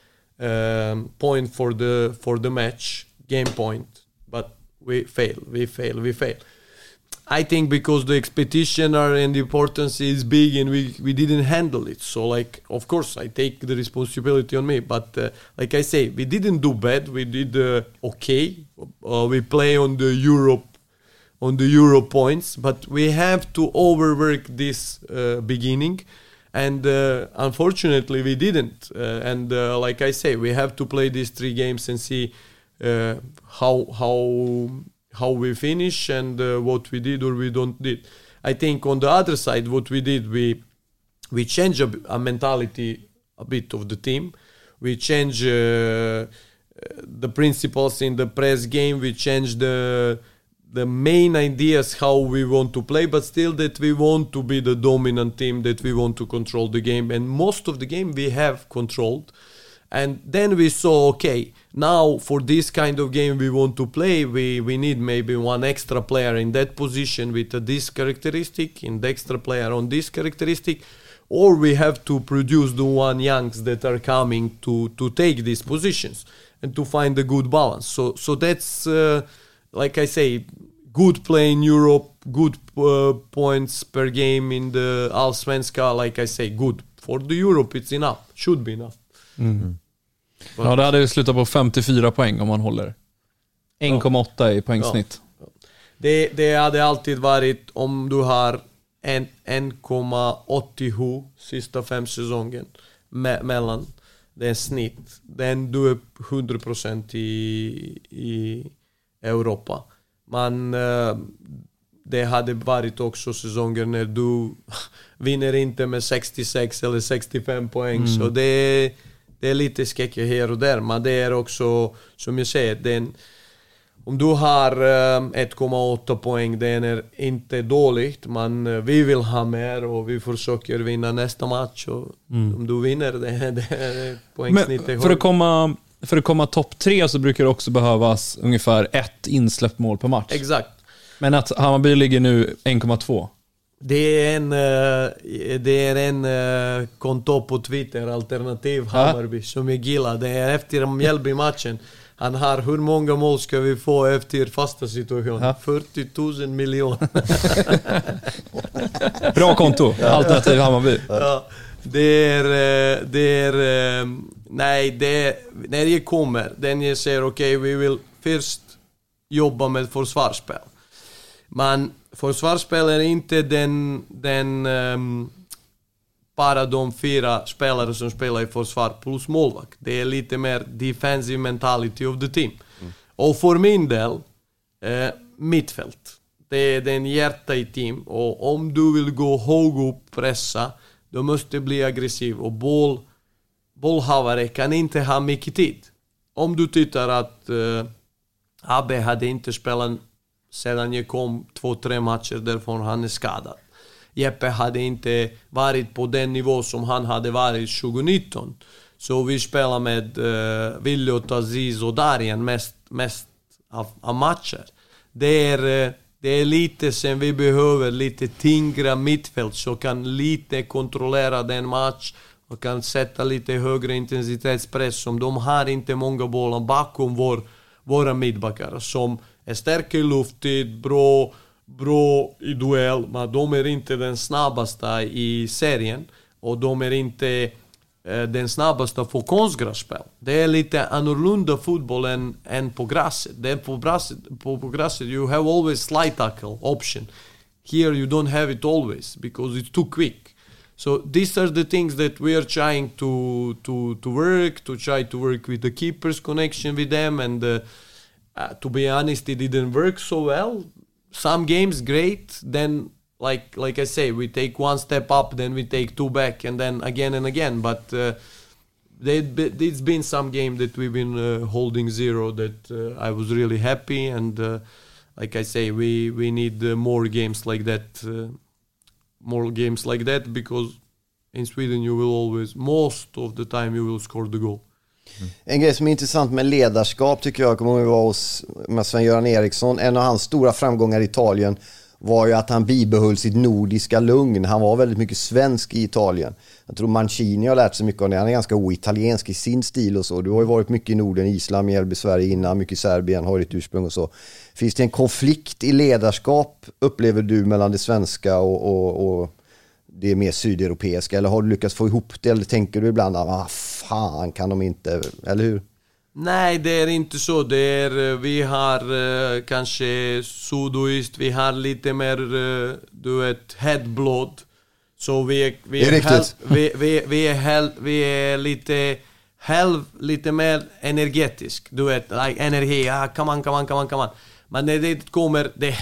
um, point for the, for the match, game point, but we fail, we fail, we fail. I think because the expectation and the importance is big and we, we didn't handle it. So, like, of course, I take the responsibility on me. But, uh, like I say, we didn't do bad. We did uh, okay. Uh, we play on the Europe, on the Euro points. But we have to overwork this uh, beginning. And uh, unfortunately, we didn't. Uh, and uh, like I say, we have to play these three games and see uh, how how... how we finish and uh, what we did or we don't did. I think on the other side, what we did, we we changed a, a mentality a bit of the team. We changed uh, the principles in the press game. We changed the the main ideas how we want to play, but still that we want to be the dominant team, that we want to control the game. And most of the game we have controlled. And then we saw, okay, now for this kind of game we want to play, we, we need maybe one extra player in that position with a this characteristic, and the extra player on this characteristic, or we have to produce the one youngs that are coming to, to take these positions and to find a good balance. So so that's, uh, like I say, good play in Europe, good uh, points per game in the Allsvenska, like I say, good. For the Europe it's enough, should be enough. Mm. Ja, det hade slutat på femtiofyra poäng om man håller en komma åtta i poängsnitt. Ja. Det, det hade alltid varit om du har en komma åttiosju sista fem säsongen me- mellan det snitt. Den du är hundra procent i, i Europa. Men uh, det hade varit också säsonger när du vinner inte med sextiosex eller sextiofem poäng. Mm. Så det är Det är lite skäckigt här och där, men det är också, som jag säger, den, om du har um, ett komma åtta poäng, den är inte dåligt, men uh, vi vill ha mer och vi försöker vinna nästa match. Och mm. Om du vinner, det, det är poängsnittet. För att komma, för att komma topp tre så brukar det också behövas ungefär ett insläppt mål per match. Exakt. Men att Hammarby ligger nu en komma två. Det är en, det är en uh, konto på Twitter, alternativ Hammarby, ja. Som jag gillar. Det är efter Mjällby-matchen. Han har, hur många mål ska vi få efter fasta situation? Ja. fyrtio tusen miljoner. Bra konto, alternativ Hammarby. Ja, det är, eh, det är, eh, nej, det är, när jag kommer, den jag säger okej, okay, vi vill först jobba med försvarsspel. Men försvarsspel är inte den, den um, bara de fyra spelare som spelar i försvar plus målvakt. Det är lite mer defensive mentality of the team. Mm. Och för min del, eh, mittfält. Det är den hjärta i team. Och om du vill gå hög upp, pressa, då måste du bli aggressiv. Och boll, bollhavare kan inte ha mycket tid. Om du tittar att eh, Abbe hade inte spelat sedan jag kom två, tre matcher därför han är skadad. Jeppe hade inte varit på den nivå som han hade varit tjugonitton. Så vi spelar med uh, Viljot, Aziz och Darien mest, mest av, av matcher. Det är, uh, det är lite sen vi behöver lite tyngre mittfält så kan lite kontrollera den match och kan sätta lite högre intensitetspress som de har inte många bollar bakom vår, våra mittbackar som är starka i lufttid, bra, bra i duell, men de är inte den snabbaste i serien och de är inte eh, den snabbaste för konstgrässpel. Det är lite annorlunda fotboll än, än på gräset. Det är på gräset, på, på gräset you have always slide tackle option. Here you don't have it always because it's too quick. So these are the things that we are trying to to to work, to try to work with the keeper's connection with them and uh, Uh, to be honest, it didn't work so well. Some games great, then like like I say, we take one step up, then we take two back, and then again and again. But uh, there's been some game that we've been uh, holding zero that uh, I was really happy, and uh, like I say, we we need uh, more games like that, uh, more games like that, because in Sweden you will always, most of the time, you will score the goal. Mm. En grej som är intressant med ledarskap tycker jag, kommer att vara hos med Sven-Göran Eriksson. En av hans stora framgångar i Italien var ju att han bibehöll sitt nordiska lugn. Han var väldigt mycket svensk i Italien. Jag tror Mancini har lärt sig mycket av det. Han är ganska oitaliensk i sin stil och så. Du har ju varit mycket i Norden, Island, Mjällby, Sverige innan, mycket i Serbien, har ditt ursprung och så. Finns det en konflikt i ledarskap, upplever du, mellan det svenska och, och, och det mer sydeuropeiska? Eller har du lyckats få ihop det? Eller tänker du ibland, ah fan kan de inte, eller hur? Nej, det är inte så. Det är, vi har uh, kanske sydost, vi har lite mer, uh, du vet, headblood. Så vi är, vi är, är hel, vi, vi, vi är, hel, vi är lite, halv, lite mer energetisk. Du vet, like energi, ah, come on, come on, come on, come on. Men när det kommer, det,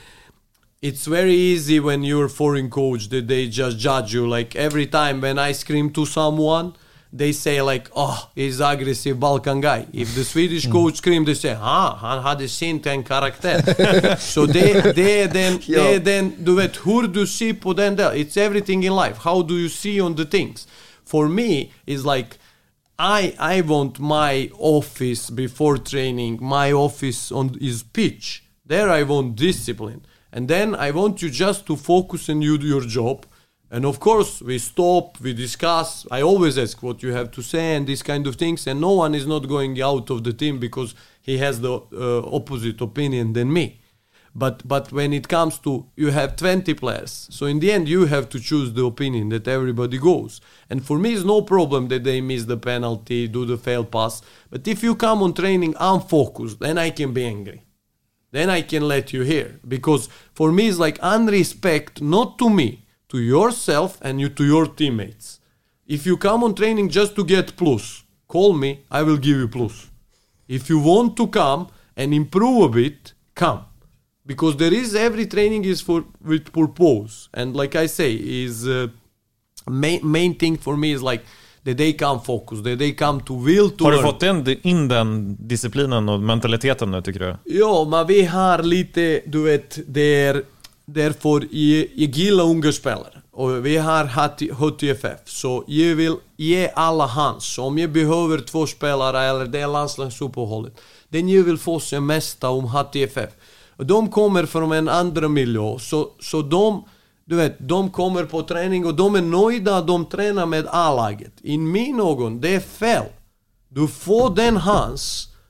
it's very easy when you're foreign coach that they just judge you. Like every time when I scream to someone, they say like, oh, he's aggressive Balkan guy. If the Swedish coach scream, they say, ah, han hade sin en karaktär. Så det, det är den, det är den, du vet, hur du ser på den där. It's everything in life. How do you see on the things? For me, it's like, I I want my office before training, my office on is pitch. There I want discipline. And then I want you just to focus and you do your job. And of course, we stop, we discuss. I always ask what you have to say and these kind of things. And no one is not going out of the team because he has the uh, opposite opinion than me. But but when it comes to, you have twenty players. So in the end, you have to choose the opinion that everybody goes. And for me, it's no problem that they miss the penalty, do the fail pass. But if you come on training unfocused, then I can be angry. Then I can let you hear. Because for me, it's like unrespect, not to me, to yourself and you to your teammates. If you come on training just to get plus, call me, I will give you plus. If you want to come and improve a bit, come. Because there is, every training is for with purpose. And like I say, is uh, main, main thing for me is like that they come focus, that they come to will to Har du learn. fått in, in den disciplinen och mentaliteten nu, tycker du? Ja, men vi har lite, du vet, det är därför jag, jag gillar unga spelare. Och vi har H T F F. Så jag vill ge alla hans. Så om jag behöver två spelare eller det är landslagsuppehållet, den jag vill få sig mesta om H T F F. Och de kommer från en andra miljö. Så, så de, du vet, de kommer på träning och de är nöjda att de tränar med A-laget. I min ögon, det är fel. Du får den hans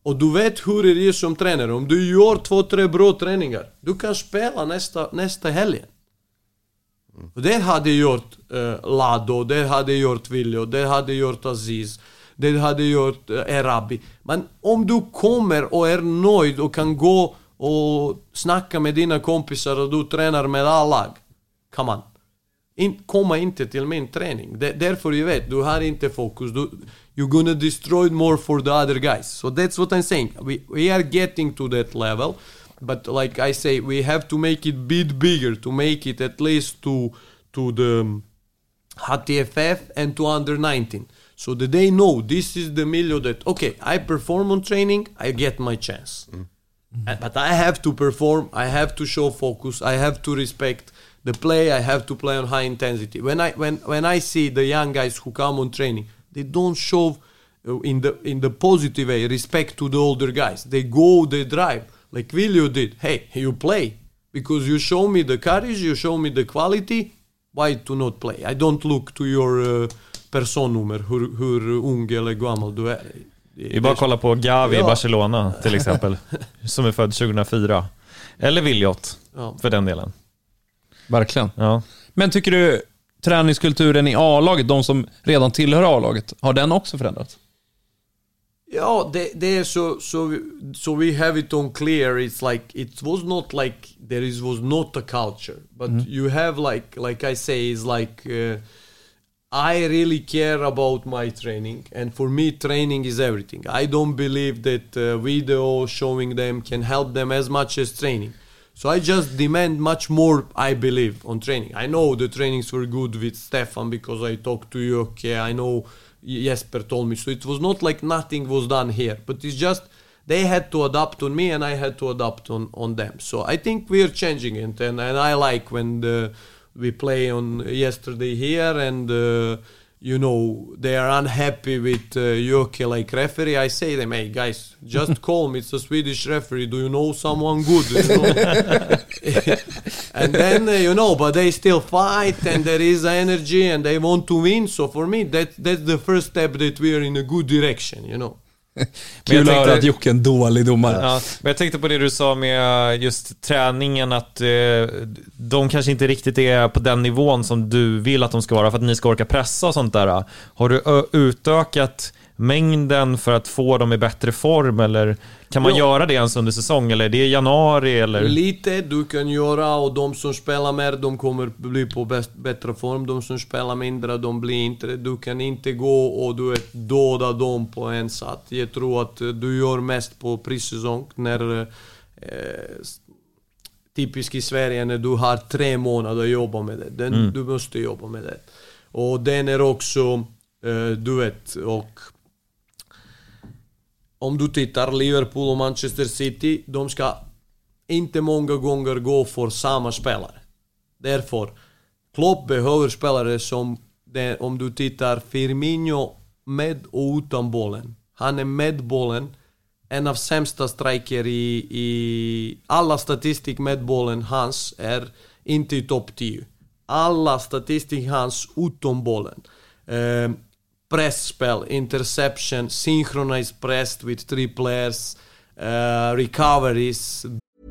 Och du vet hur det är som tränare. Om du gör två, tre bra träningar, du kan spela nästa, nästa helgen. Mm. Och det hade gjort uh, Lado, det hade gjort Viljo, det hade gjort Aziz, det hade gjort uh, Erabi. Men om du kommer och är nöjd och kan gå och snacka med dina kompisar och du tränar med alla lag, come on. In, komma inte till min träning. D- därför jag vet, du har inte fokus. Du, you're gonna destroy more for the other guys. So that's what I'm saying. We, we are getting to that level. But like I say, we have to make it bit bigger. To make it at least to, to the H T F F and to under nineteen. So that they know this is the milieu that, okay, I perform on training, I get my chance. Mm. Mm-hmm. But I have to perform, I have to show focus, I have to respect the play, I have to play on high intensity. When I when when I see the young guys who come on training, they don't show uh, in the in the positive way respect to the older guys. They go, they drive like Viljo did. Hey, you play because you show me the courage, you show me the quality. Why to not play? I don't look to your uh, personnummer, hur hur ung eller gammal du är. Det är bara att kolla på Gavi i ja. Barcelona till exempel, som är född tjugohundrafyra. Eller Viljot, ja. För den delen. Verkligen. Ja. Men tycker du träningskulturen i A-laget, de som redan tillhör A-laget, har den också förändrats? Ja, det, det är så, så, så we have it on clear. It's like, it was not like, there is, was not a culture. But mm. you have like, like I say, is like, uh, I really care about my training. And for me, training is everything. I don't believe that uh, video showing them can help them as much as training. So I just demand much more, I believe, on training. I know the trainings were good with Stefan because I talked to you. Okay, I know Jesper told me. So it was not like nothing was done here. But it's just they had to adapt on me and I had to adapt on, on them. So I think we are changing it. And, and I like when the, we play on yesterday here and, uh, you know, they are unhappy with uh, Joke like referee. I say them, hey guys, just call me. It's a Swedish referee. Do you know someone good? You know? And then, uh, you know, but they still fight and there is energy and they want to win. So for me, that, that's the first step that we are in a good direction, you know. Kul att höra att Jocke är en dålig domare. Ja, men jag tänkte på det du sa med just träningen, att eh, de kanske inte riktigt är på den nivån som du vill att de ska vara för att ni ska orka pressa och sånt där. Har du ö- utökat mängden för att få dem i bättre form, eller kan man jo. göra det ens under säsong, eller är det i januari eller? Lite du kan göra, och de som spelar mer de kommer bli på bäst, bättre form, de som spelar mindre de blir inte, du kan inte gå och du vet, döda dem på en satt. Jag tror att du gör mest på prissäsong när eh, typiskt i Sverige när du har tre månader att jobba med det. Den, mm. Du måste jobba med det. Och den är också eh, du vet, och om du tittar Liverpool och Manchester City, de ska inte många gånger gå för samma spelare. Därför, Klopp behöver spelare som, det, om du tittar Firmino med och utan bollen. Han är med bollen, en av sämsta striker i, i alla statistik med bollen hans är inte i topp tio. Alla statistik hans utan bollen. Uh, pressspel, interception, synchronized press with three players, uh, recoveries.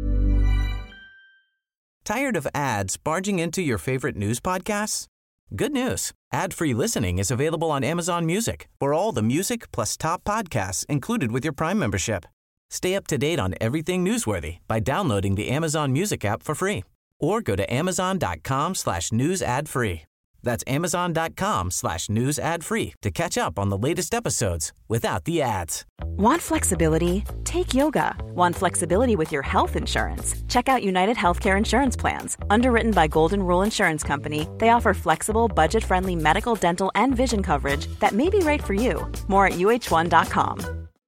Tired of ads barging into your favorite news podcasts? Good news. Ad-free listening is available on Amazon Music for all the music plus top podcasts included with your Prime membership. Stay up to date on everything newsworthy by downloading the Amazon Music app for free or go to amazon.com slash news ad free. That's amazon.com slash news ad free to catch up on the latest episodes without the ads. Want flexibility? Take yoga. Want flexibility with your health insurance? Check out United Healthcare Insurance Plans. Underwritten by Golden Rule Insurance Company, they offer flexible, budget-friendly medical, dental, and vision coverage that may be right for you. More at U H one dot com.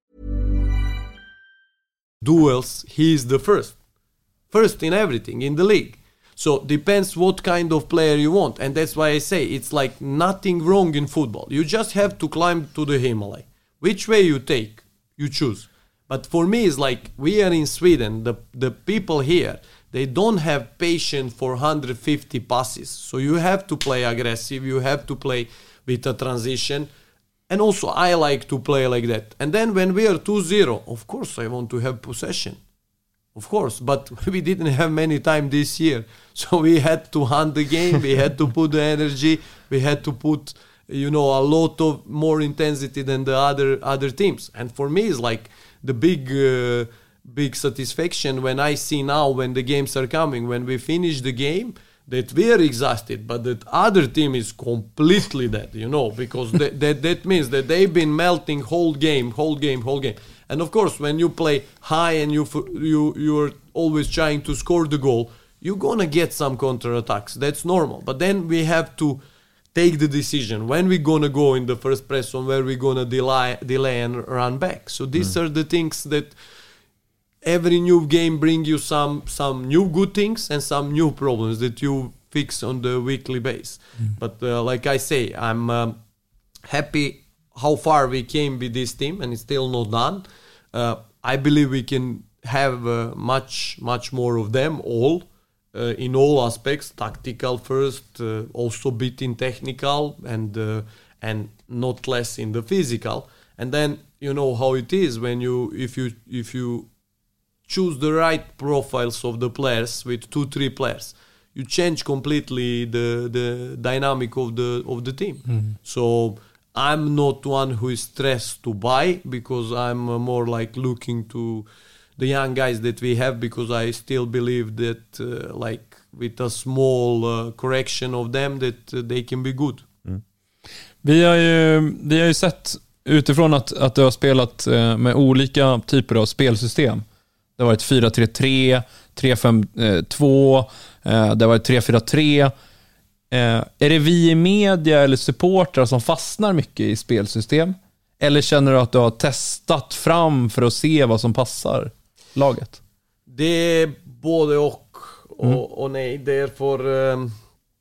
Duels, he's the first. First in everything in the league. So depends what kind of player you want. And that's why I say it's like nothing wrong in football. You just have to climb to the Himalaya. Which way you take, you choose. But for me, it's like we are in Sweden. The, the people here, they don't have patience for one hundred fifty passes. So you have to play aggressive. You have to play with a transition. And also I like to play like that. And then when we are two zero, of course I want to have possession. Of course, but we didn't have many time this year. So we had to hunt the game, we had to put the energy, we had to put, you know, a lot of more intensity than the other other teams. And for me, it's like the big uh, big satisfaction when I see now when the games are coming, when we finish the game, that we are exhausted, but that other team is completely dead, you know, because that, that that means that they've been melting whole game, whole game, whole game. And of course, when you play high and you you you're always trying to score the goal, you're gonna get some counterattacks. That's normal. But then we have to take the decision when we're gonna go in the first press or where we're gonna delay, delay and run back. So these mm. are the things that every new game bring you some some new good things and some new problems that you fix on the weekly base. Mm. But uh, like I say, I'm um, happy how far we came with this team, and it's still not done. Uh, I believe we can have uh, much, much more of them all uh, in all aspects. Tactical first, uh, also bit in technical, and uh, and not less in the physical. And then you know how it is when you if you if you choose the right profiles of the players with two, three players, you change completely the the dynamic of the of the team. Mm-hmm. So I'm not one who is stressed to buy, because I'm uh, more like looking to the young guys that we have, because I still believe that uh, like with a small uh, correction of them that uh, they can be good. Mm. Vi har ju vi har ju sett utifrån att att du har spelat uh, med olika typer av spelsystem. Det har varit fyra tre tre, tre fem två, uh, det har varit tre fyra tre. Eh, är det vi i media eller supportrar som fastnar mycket i spelsystem? Eller känner du att du har testat fram för att se vad som passar laget? Det är både och och, mm. och nej. Därför um,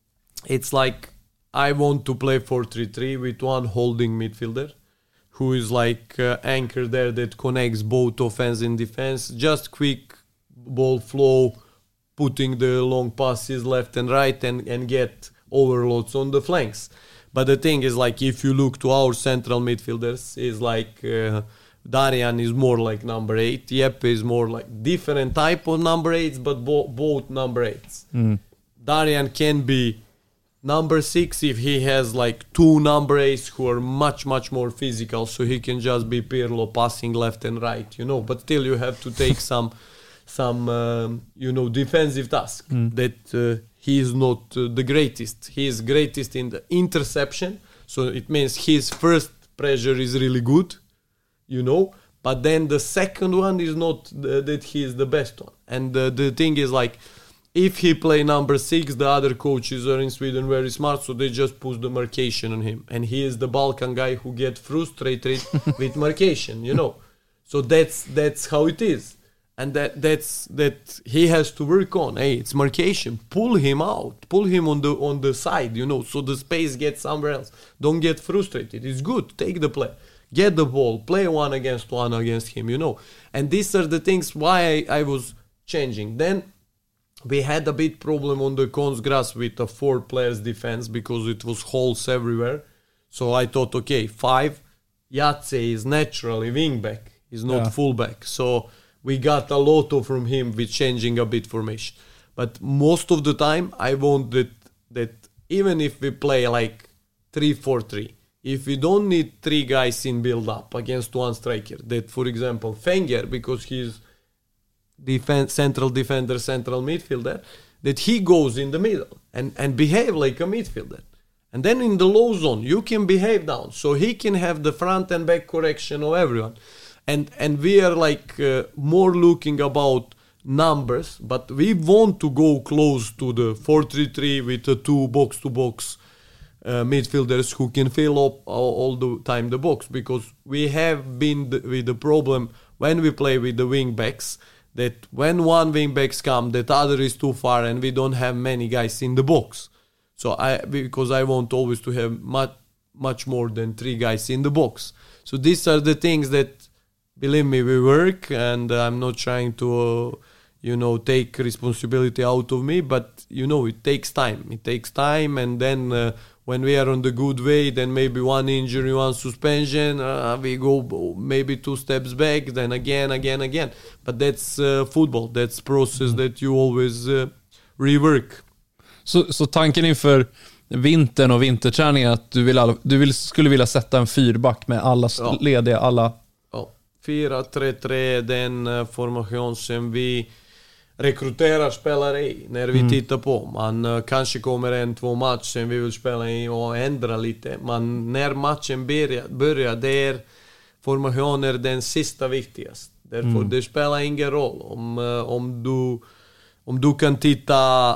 it's like I want to play four three three with one holding midfielder who is like uh, anchor there that connects both offense and defense. Just quick ball flow, putting the long passes left and right, and, and get overloads on the flanks. But the thing is, like, if you look to our central midfielders, is like uh, Darian is more like number eight. Jeppe is more like different type of number eights, but bo- both number eights. Mm. Darian can be number six if he has like two number eights who are much, much more physical, so he can just be Pirlo passing left and right, you know. But still, you have to take some, some um, you know, defensive task mm. that uh, he is not uh, the greatest. He is greatest in the interception, so it means his first pressure is really good, you know. But then the second one is not the, that he is the best one. And uh, the thing is, like, if he play number six, the other coaches are in Sweden very smart, so they just put the marcation on him. And he is the Balkan guy who get frustrated with marcation, you know. So that's that's how it is. And that that's that he has to work on. Hey, it's marcation. Pull him out. Pull him on the on the side, you know, so the space gets somewhere else. Don't get frustrated. It's good. Take the play. Get the ball. Play one against one against him, you know. And these are the things why I, I was changing. Then we had a bit problem on the Konstgräs with a four players defense because it was holes everywhere. So I thought, okay, five. Jatse is naturally wingback. He's not yeah. fullback. So we got a lot of from him with changing a bit formation. But most of the time, I want that, that even if we play like three four three, if we don't need three guys in build-up against one striker, that, for example, Fenger, because he's defense, central defender, central midfielder, that he goes in the middle and, and behave like a midfielder. And then in the low zone, you can behave down. So he can have the front and back correction of everyone. And and we are like uh, more looking about numbers, but we want to go close to the four three three with the two box-to-box uh, midfielders who can fill up all, all the time the box, because we have been th- with the problem when we play with the wing backs, that when one wing backs come, that other is too far and we don't have many guys in the box. So I because I want always to have much much more than three guys in the box. So these are the things that, believe me, we work, and I'm not trying to, uh, you know, take responsibility out of me, but you know, it takes time. It takes time, and then uh, when we are on the good way, then maybe one injury, one suspension, uh, we go maybe two steps back, then again, again, again. But that's uh, football. That's process that you always uh, rework. Så, så tanken inför vintern och vinterträning är att du, vill alla, du vill, skulle vilja sätta en fyrback med alla ja. lediga, alla... Ja, fyra tre tre, den uh, formation som vi rekryterar spelare i när vi mm. tittar på. Man uh, kanske kommer en, två matcher vi vill spela i och ändra lite. Men när matchen börjar, börjar där formation är den sista viktigaste. Därför mm. det spelar ingen roll. Om, uh, om, du, om du kan titta...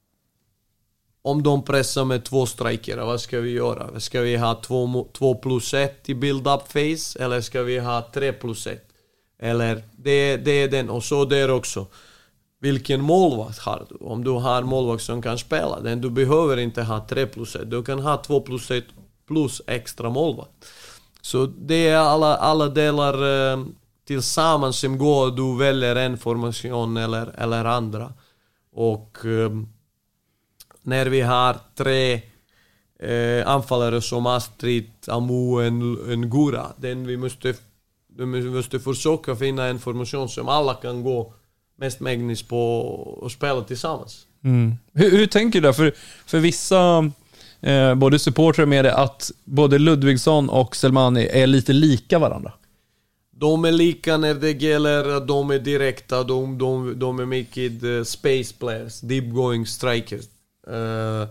Om de pressar med två strikare, vad ska vi göra? Ska vi ha två, två plus ett i build-up phase? Eller ska vi ha tre plus ett? Eller det, det är den. Och så där också. Vilken målvakt har du? Om du har målvakt som kan spela, den du behöver inte ha tre plus ett. Du kan ha två plus ett plus extra målvakt. Så det är alla, alla delar eh, tillsammans som går. Du väljer en formation eller, eller andra. Och... Eh, när vi har tre eh, anfallare som Astrid, Amu och en, en Gura, den vi måste, vi måste försöka finna en formation som alla kan gå mest möjligt på och spela tillsammans. Mm. Hur, hur tänker du där? För, för vissa, eh, både supportrar med det, att både Ludvigsson och Selmani är lite lika varandra. De är lika när det gäller att de är direkta, de, de, de är mycket uh, space players, deep going strikers. Uh,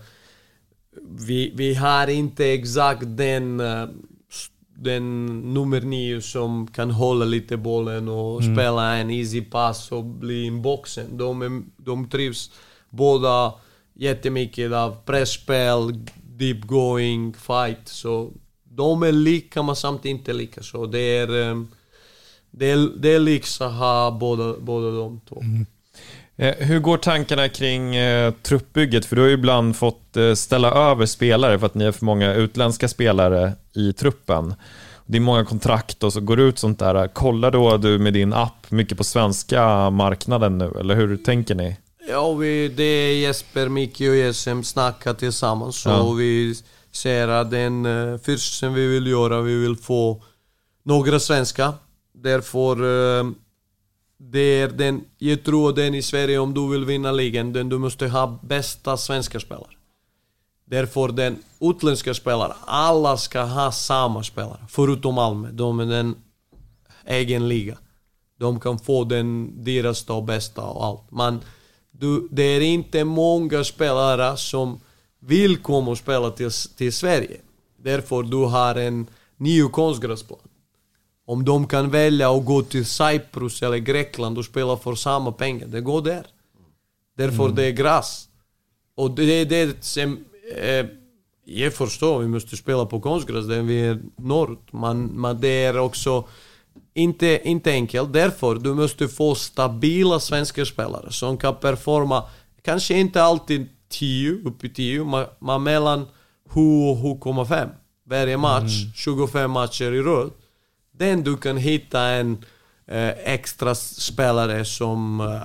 vi, vi har inte exakt den, uh, den nummer nio som kan hålla lite bollen och mm. spela en easy pass och bli in boxen. De, är, de trivs båda jättemycket av pressspel, deep going, fight. Så de är lika men samtidigt inte lika. Så det är, um, det är, det är liksom att ha båda, båda de två. Mm. Hur går tankarna kring eh, truppbygget? För du har ju ibland fått eh, ställa över spelare för att ni har för många utländska spelare i truppen. Det är många kontrakt och så går det ut sånt där. Kollar då du med din app mycket på svenska marknaden nu? Eller hur tänker ni? Ja, vi, det är Jesper, Micke och jag som snackar tillsammans. Så ja. Vi ser att den uh, första som vi vill göra, vi vill få några svenska. Därför... Uh, Det är den, jag tror den i Sverige, om du vill vinna ligan, den du måste ha bästa svenska spelare. Därför den utländska spelare, alla ska ha samma spelare. Förutom Malmö, de är den egen liga. De kan få den dyraste och bästa och allt. Men du, det är inte många spelare som vill komma och spela till, till Sverige. Därför du har en ny konstgräsplan. Om de kan välja att gå till Cyprus eller Grekland och spela för samma pengar, det går där. Därför mm. det är gräs. Och det är det som... Eh, jag förstår, vi måste spela på konstgräs där vi är norr. Men, men det är också inte, inte enkelt. Därför du måste få stabila svenska spelare som kan performa, kanske inte alltid tio, upp i tio, men, men mellan sju och sju komma fem. Varje match, mm. tjugofem matcher i röd. Den du kan hitta en eh, extra spelare som eh,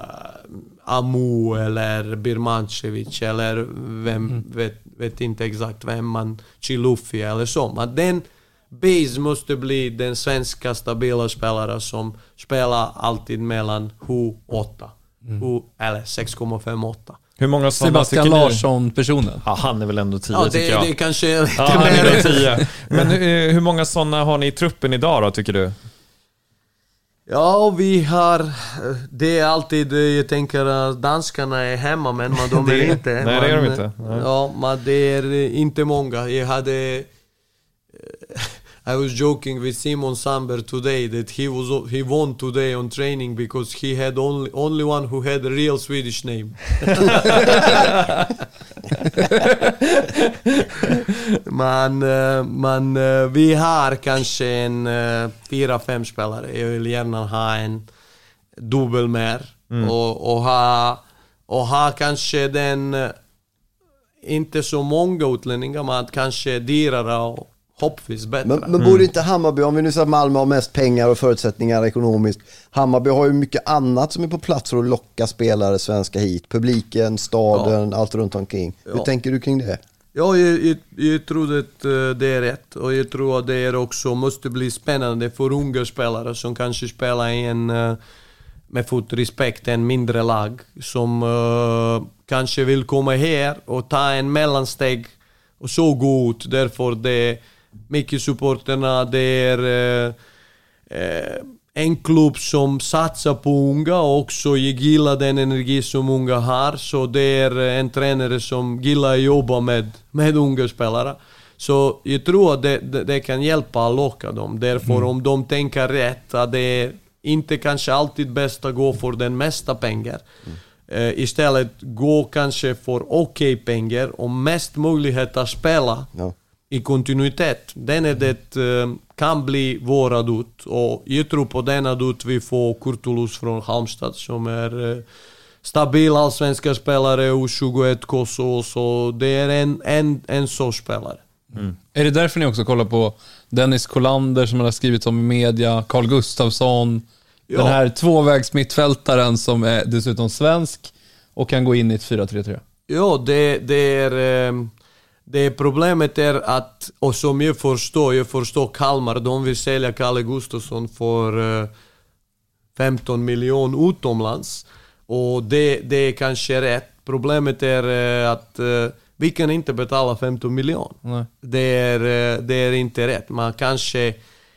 Amu eller Birmancevic eller vem, mm. vet, vet inte exakt vem man, Chilufi eller så. Men den base måste bli den svenska stabila spelare som spelar alltid mellan sju och åtta. Mm. Eller sex komma fem åtta. Hur många Sebastian Larsson-personen? Ja, han är väl ändå tio, ja, det, tycker jag. Det kanske är lite ja, han är tio. Men hur, hur många sådana har ni i truppen idag då, tycker du? Ja, vi har... Det är alltid... Jag tänker att danskarna är hemma, men man, de är inte. Nej, man, det är de inte. Nej. Ja, men det är inte många. Jag hade... I was joking with Simon Sandberg today that he was he won today on training because he had only only one who had a real Swedish name. Men man vi har kanske en fyra fem spelare. Jag vill gärna ha en dubbel mer mm. och och ha och ha kanske den inte så många utlänningar, men kanske dyrare och hoppvis bättre. Men, men borde inte Hammarby, om vi nu säger att Malmö har mest pengar och förutsättningar ekonomiskt, Hammarby har ju mycket annat som är på plats för att locka spelare svenska hit, publiken, staden, ja. allt runt omkring. Ja. Hur tänker du kring det? Ja, jag, jag, jag tror att det är rätt, och jag tror att det är också måste bli spännande för unga spelare som kanske spelar i en, med fot respekt, en mindre lag som uh, kanske vill komma här och ta en mellansteg och så gå ut. Därför det är mycket supporterna, det är uh, uh, en klubb som satsar på unga och också gillar den energi som unga har. Så det är en tränare som gillar att jobba med, med unga spelare. Så jag tror att det, det, det kan hjälpa att locka dem. Därför mm. om de tänker rätt, att det är inte kanske alltid bäst att gå för den mesta pengar. Mm. Uh, istället gå kanske för okej okay pengar och mest möjlighet att spela no. i kontinuitet. Den är det uh, kan bli våra dut, och jag tror på denna dut vi får Kurtulus från Halmstad som är uh, stabil allsvenska spelare och tjugoett Kosovo, så det är en, en, en så spelare. Mm. Är det därför ni också kollar på Dennis Kolander som man har skrivit om i media, Carl Gustafsson, ja. den här tvåvägsmittfältaren som är dessutom svensk och kan gå in i ett fyra tre tre? Ja, det, det är... Um... Det problemet är att, och som jag förstår, jag förstår Kalmar, de vill sälja Kalle Gustafsson för uh, femton miljoner utomlands. Och det, det är kanske rätt. Problemet är uh, att uh, vi kan inte betala femton miljoner. Det är, uh, det är inte rätt. Man kanske,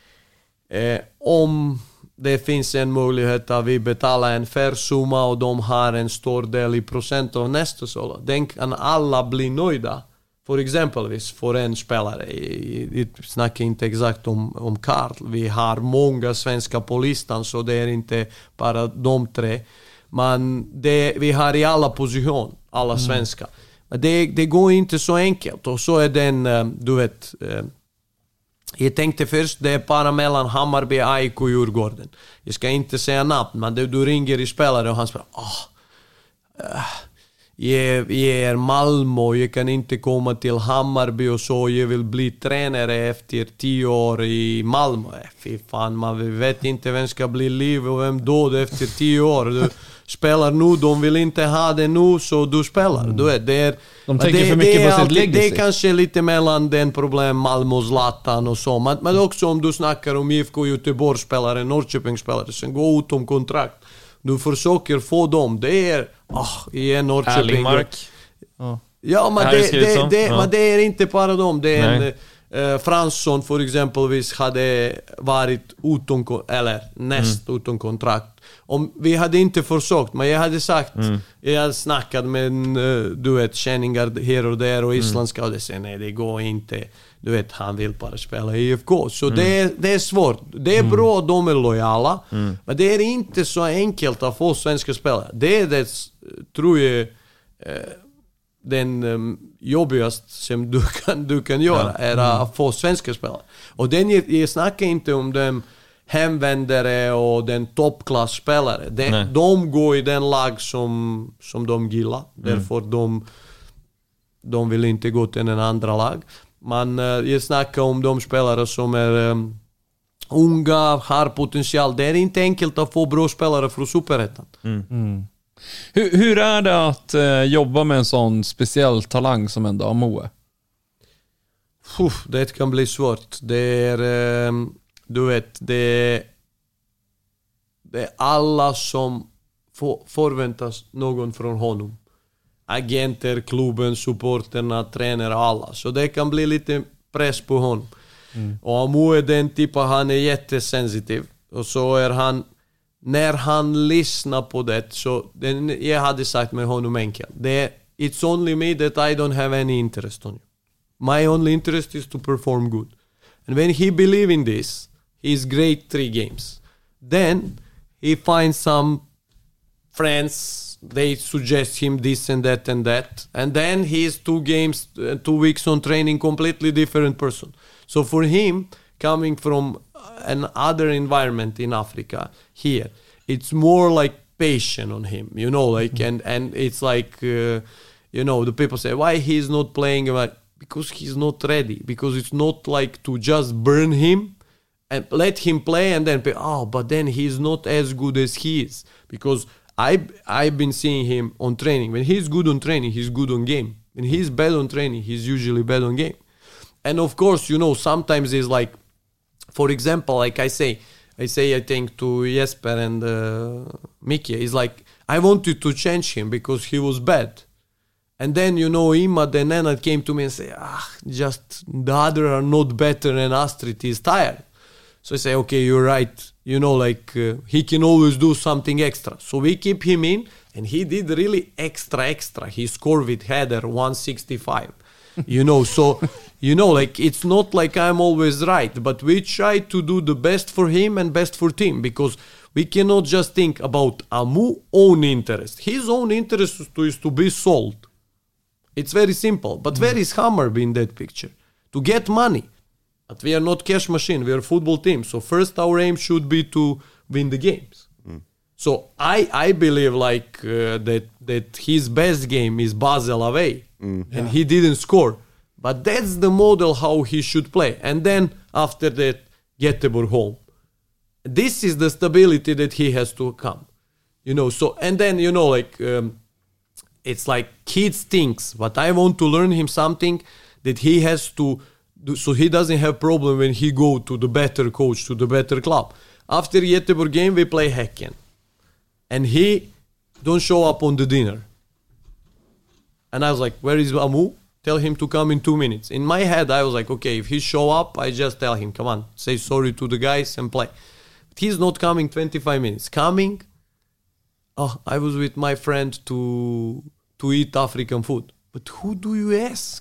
uh, om det finns en möjlighet att vi betalar en fair summa och de har en stor del i procent av nästa såla, den kan alla bli nöjda. För exempelvis för en spelare, jag snackar inte exakt om, om Karl, vi har många svenska på listan, så det är inte bara de tre. Men det, vi har i alla positioner, alla mm. svenska. Men det, det går inte så enkelt, och så är den, du vet, jag tänkte först, det är bara mellan Hammarby, A I K och Djurgården. Jag ska inte säga namn, men det, du ringer i spelare och han säger, åh, uh, Jag, jag är Malmö, jag kan inte komma till Hammarby och så, jag vill bli tränare efter tio år i Malmö. Fy fan, man vet inte vem ska bli liv och vem död efter tio år. Du spelar nu, de vill inte ha det nu, så du spelar. Mm. Du vet, det är, de tänker det, för mycket det på sitt alltid, legacy. Det är kanske lite mellan den problem Malmö och Zlatan och så. Men, men också om du snackar om I F K Göteborg-spelare, Norrköping-spelare som går ut om kontrakt. Du försöker få dem, det är oh, igen Norrköping. Erlingmark. Ja, ja men, det, det, det, det, ja. men det är inte bara dem. Det är en, uh, Fransson för exempelvis hade varit utom, eller näst mm. utom kontrakt. Om vi hade inte försökt, men jag hade sagt, mm. jag hade snackat med uh, du vet, känningar här och där och isländska, och det säger nej, det går inte. Du vet, han vill bara spela i I F K. Så mm. det, är, det är svårt. Det är mm. bra, de är lojala. Mm. Men det är inte så enkelt att få svenska spelare. Det är det, tror jag, eh, den um, jobbigaste som du kan, du kan göra. Ja. Är att mm. få svenska spelare. Och den, jag, jag snackar inte om dem hemvändare och den toppklassspelare. De, de går i den lag som, som de gillar. Mm. Därför de, de vill inte gå till en andra lag. Man, jag snackar om de spelare som är um, unga, har potential. Det är inte enkelt att få bra spelare från Superettan. Mm. Mm. Hur, hur är det att uh, jobba med en sån speciell talang som ändå Moe? Uff, det kan bli svårt. Det är, um, du vet, det är, det är alla som får, förväntas någon från honom. Agenter, klubben, supporterna, tränare, alla. Så det kan bli lite press på honom. Mm. Och Amu är den typen, han är jättesensitiv. Och så är han, när han lyssnar på det, så den, jag hade sagt med honom enkelt. Det, it's only me that I don't have any interest on you. My only interest is to perform good. And when he believes in this, he's great three games. Then he finds some friends. They suggest him this and that and that, and then he's two games, uh, two weeks on training, completely different person. So for him, coming from another environment in Africa here, it's more like passion on him, you know, like, and and it's like, uh, you know, the people say why he's not playing. Because he's not ready. Because it's not like to just burn him and let him play and then, oh, but then he's not as good as he is. Because I, I've been seeing him on training. When he's good on training, he's good on game. When he's bad on training, he's usually bad on game. And of course, you know, sometimes it's like, for example, like I say, I say, I think to Jesper and uh, Mickey, it's like, I wanted to change him because he was bad. And then, you know, Imad and Nenad came to me and say, ah, just the other are not better and Astrid is tired. So I say, okay, you're right. You know, like uh, he can always do something extra. So we keep him in and he did really extra, extra. He scored with header one sixty-five. You know, so, you know, like it's not like I'm always right, but we try to do the best for him and best for team because we cannot just think about Amu's own interest. His own interest is to, is to be sold. It's very simple. But mm. where is Hammarby in that picture? To get money. But we are not cash machine. We are a football team. So first our aim should be to win the games. Mm. So I, I believe like uh, that, that his best game is Basel away. Mm. And yeah. he didn't score. But that's the model how he should play. And then after that, Göteborg home. This is the stability that he has to come. You know, so, and then, you know, like, um, it's like kids thinks, but I want to learn him something that he has to do, so he doesn't have problem when he go to the better coach, to the better club. After Göteborg game, we play Häcken. And he don't show up on the dinner. And I was like, where is Amu? Tell him to come in two minutes. In my head, I was like, okay, if he show up, I just tell him, come on, say sorry to the guys and play. But he's not coming twenty-five minutes. Coming, oh, I was with my friend to to eat African food. But who do you ask?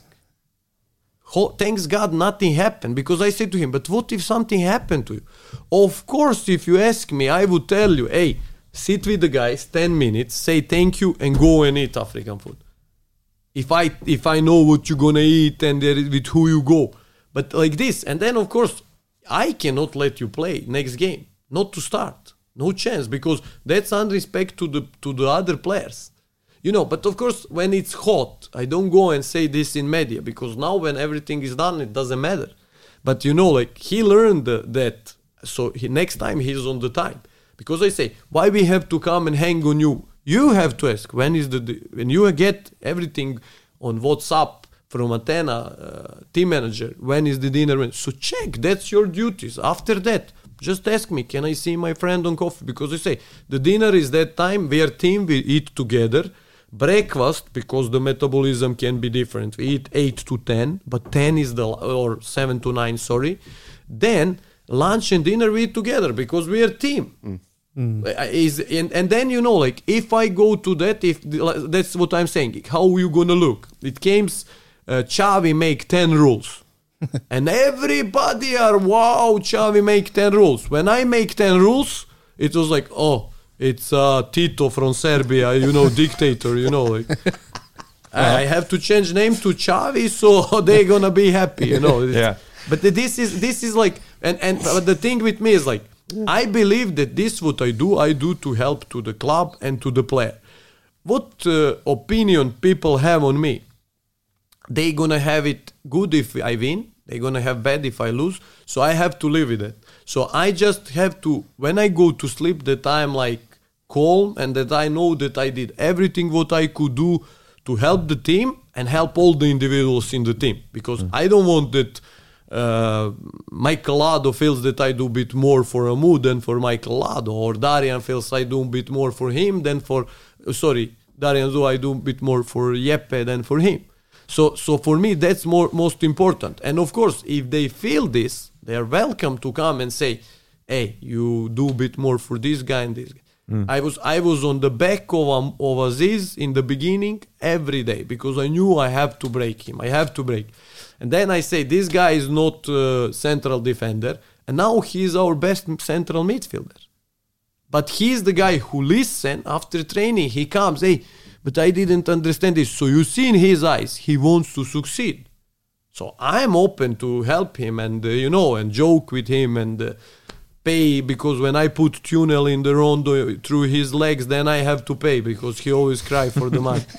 Ho- thanks God nothing happened. Because I said to him, but what if something happened to you? Of course, if you ask me, I would tell you, hey, sit with the guys ten minutes, say thank you, and go and eat African food. If I if I know what you're gonna eat and there is, with who you go. But like this, and then of course, I cannot let you play next game. Not to start. No chance, because that's unrespect to the to the other players. You know, but of course, when it's hot, I don't go and say this in media, because now when everything is done, it doesn't matter. But you know, like, he learned the, that, so he, next time he's on the time. Because I say, why we have to come and hang on you? You have to ask, when is the, when you get everything on WhatsApp from Athena, uh, team manager, when is the dinner? So check, that's your duties. After that, just ask me, can I see my friend on coffee? Because I say, the dinner is that time, we are team, we eat together. Breakfast, because the metabolism can be different. We eat eight to ten, but ten is the, or seven to nine, sorry. Then lunch and dinner we eat together because we are team. Mm. Mm. Is and, and then, you know, like, if I go to that, if that's what I'm saying, how you gonna look? It came, uh, Xavi make ten rules. And everybody are, wow, Xavi make ten rules. When I make ten rules, it was like, oh, it's uh, Tito from Serbia, you know, dictator, you know, like, I have to change name to Xavi, so they're gonna be happy, you know. Yeah. But this is this is like, and and but the thing with me is like, I believe that this what I do, I do to help to the club and to the player. What uh, opinion people have on me? They gonna have it good if I win. They're gonna have bad if I lose. So I have to live with it. So I just have to, when I go to sleep, that I'm like calm and that I know that I did everything what I could do to help the team and help all the individuals in the team. Because mm. I don't want that uh, Michael Lado feels that I do a bit more for Amu than for Michael Lado, or Darian feels I do a bit more for him than for, uh, sorry, Darian do I do a bit more for Jeppe than for him. So so for me, that's more most important. And of course, if they feel this, they are welcome to come and say, hey, you do a bit more for this guy and this guy. Mm. I was I was on the back of, um, of Aziz in the beginning every day, because I knew I have to break him. I have to break. And then I say, this guy is not uh, central defender, and now he is our best central midfielder. But he's the guy who listens after training. He comes, hey, but I didn't understand this. So you see in his eyes, he wants to succeed. So I'm open to help him and, uh, you know, and joke with him and uh, pay because when I put tunnel in the rondo through his legs, then I have to pay because he always cry for the money.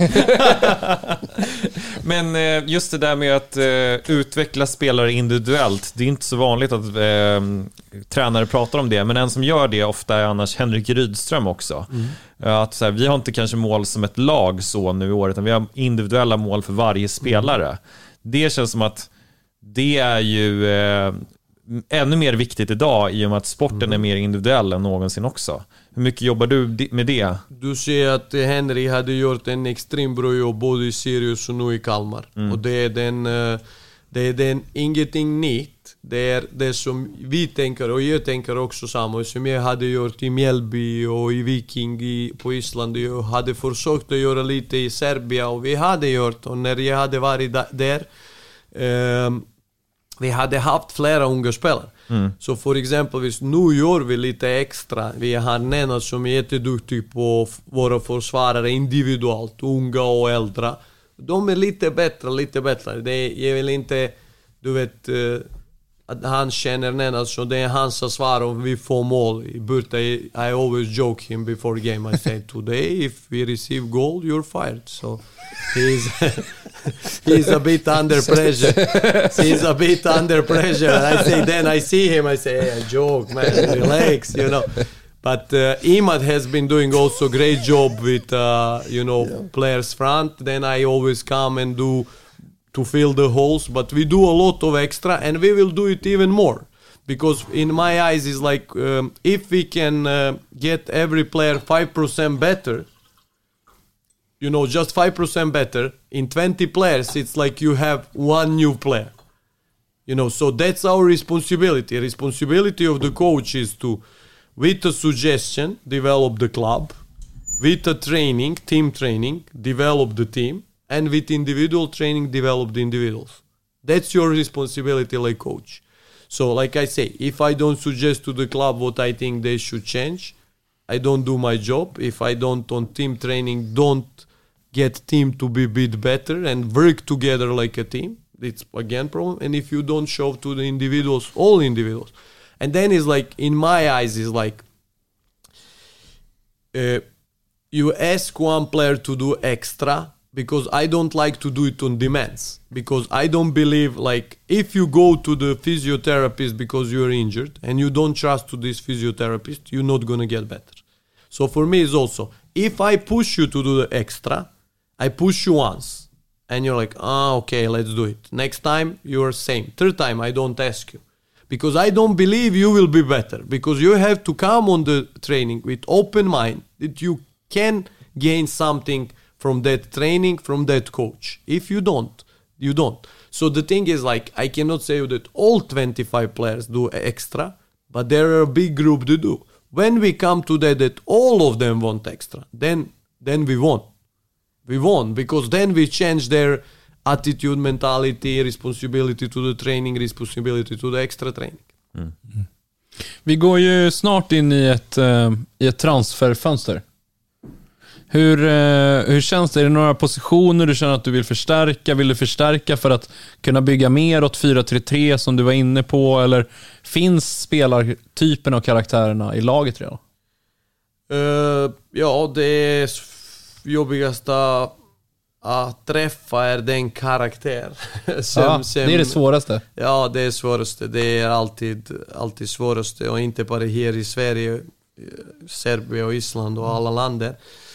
Men eh, just det där med att eh, utveckla spelare individuellt, det är inte så vanligt att eh, tränare pratar om det, men en som gör det ofta är annars Henrik Rydström också. Mm. Att så här, vi har inte kanske mål som ett lag så nu i år, utan vi har individuella mål för varje spelare. Mm. Det känns som att det är ju eh, ännu mer viktigt idag i och med att sporten mm. är mer individuell än någonsin också. Hur mycket jobbar du med det? Du ser att Henry hade gjort en extremt bra jobb både i Sirius och nu i Kalmar. Mm. Och det är den, det är den ingenting nytt. Det är det som vi tänker, och jag tänker också samma som jag hade gjort i Mjällby och i Viking i, på Island. Jag hade försökt att göra lite i Serbien och vi hade gjort, och när jag hade varit där um, vi hade haft flera unga spelare. Mm. Så för exempel, nu gör vi lite extra. Vi har Nenad som är jätteduktig på våra försvarare individuellt, unga och äldre. De är lite bättre, lite bättre. Det är, jag vill inte, du vet, uh, att han känner Nenad, så det är hans ansvar om vi får mål. I Burta, I, I always joke him before game. I say, today if we receive goal, you're fired. So he's he's a bit under pressure. He's a bit under pressure. And I say, then I see him, I say, hey, joke, man, relax, you know. But uh, Imad has been doing also great job with, uh, you know, yeah. players front. Then I always come and do to fill the holes. But we do a lot of extra, and we will do it even more. Because in my eyes, it's like, um, if we can uh, get every player five percent better, you know, just five percent better, in twenty players, it's like you have one new player. You know, so that's our responsibility. Responsibility of the coach is to, with a suggestion, develop the club. With a training, team training, develop the team. And with individual training, develop the individuals. That's your responsibility like coach. So, like I say, if I don't suggest to the club what I think they should change, I don't do my job. If I don't, on team training, don't get team to be a bit better and work together like a team, it's again problem. And if you don't show to the individuals, all individuals, and then it's like, in my eyes, is like, uh, you ask one player to do extra, because I don't like to do it on demands. Because I don't believe, like, if you go to the physiotherapist because you're injured and you don't trust to this physiotherapist, you're not going to get better. So for me, it's also, if I push you to do the extra, I push you once and you're like, ah, okay, let's do it. Next time, you're same. Third time, I don't ask you. Because I don't believe you will be better. Because you have to come on the training with open mind that you can gain something from that training, from that coach. If you don't, you don't. So the thing is, like, I cannot say that all twenty-five players do extra, but there are a big group that do. When we come to that, that all of them want extra, then then we won. We won, because then we change their attitude, mentality, responsibility to the training, responsibility to the extra training. Mm. Mm. Vi går ju snart in i ett, uh, i ett transferfönster. Hur, hur känns det? Är det några positioner du känner att du vill förstärka? Vill du förstärka för att kunna bygga mer åt fyra tre tre som du var inne på? Eller finns spelartypen och karaktärerna i laget redan? Uh, ja, det jobbigaste att träffa är den karaktär. som, ja, som, det är det svåraste. Ja, det är svåraste. Det är alltid, alltid svåraste. Och inte bara här i Sverige, Serbien och Island och alla länder.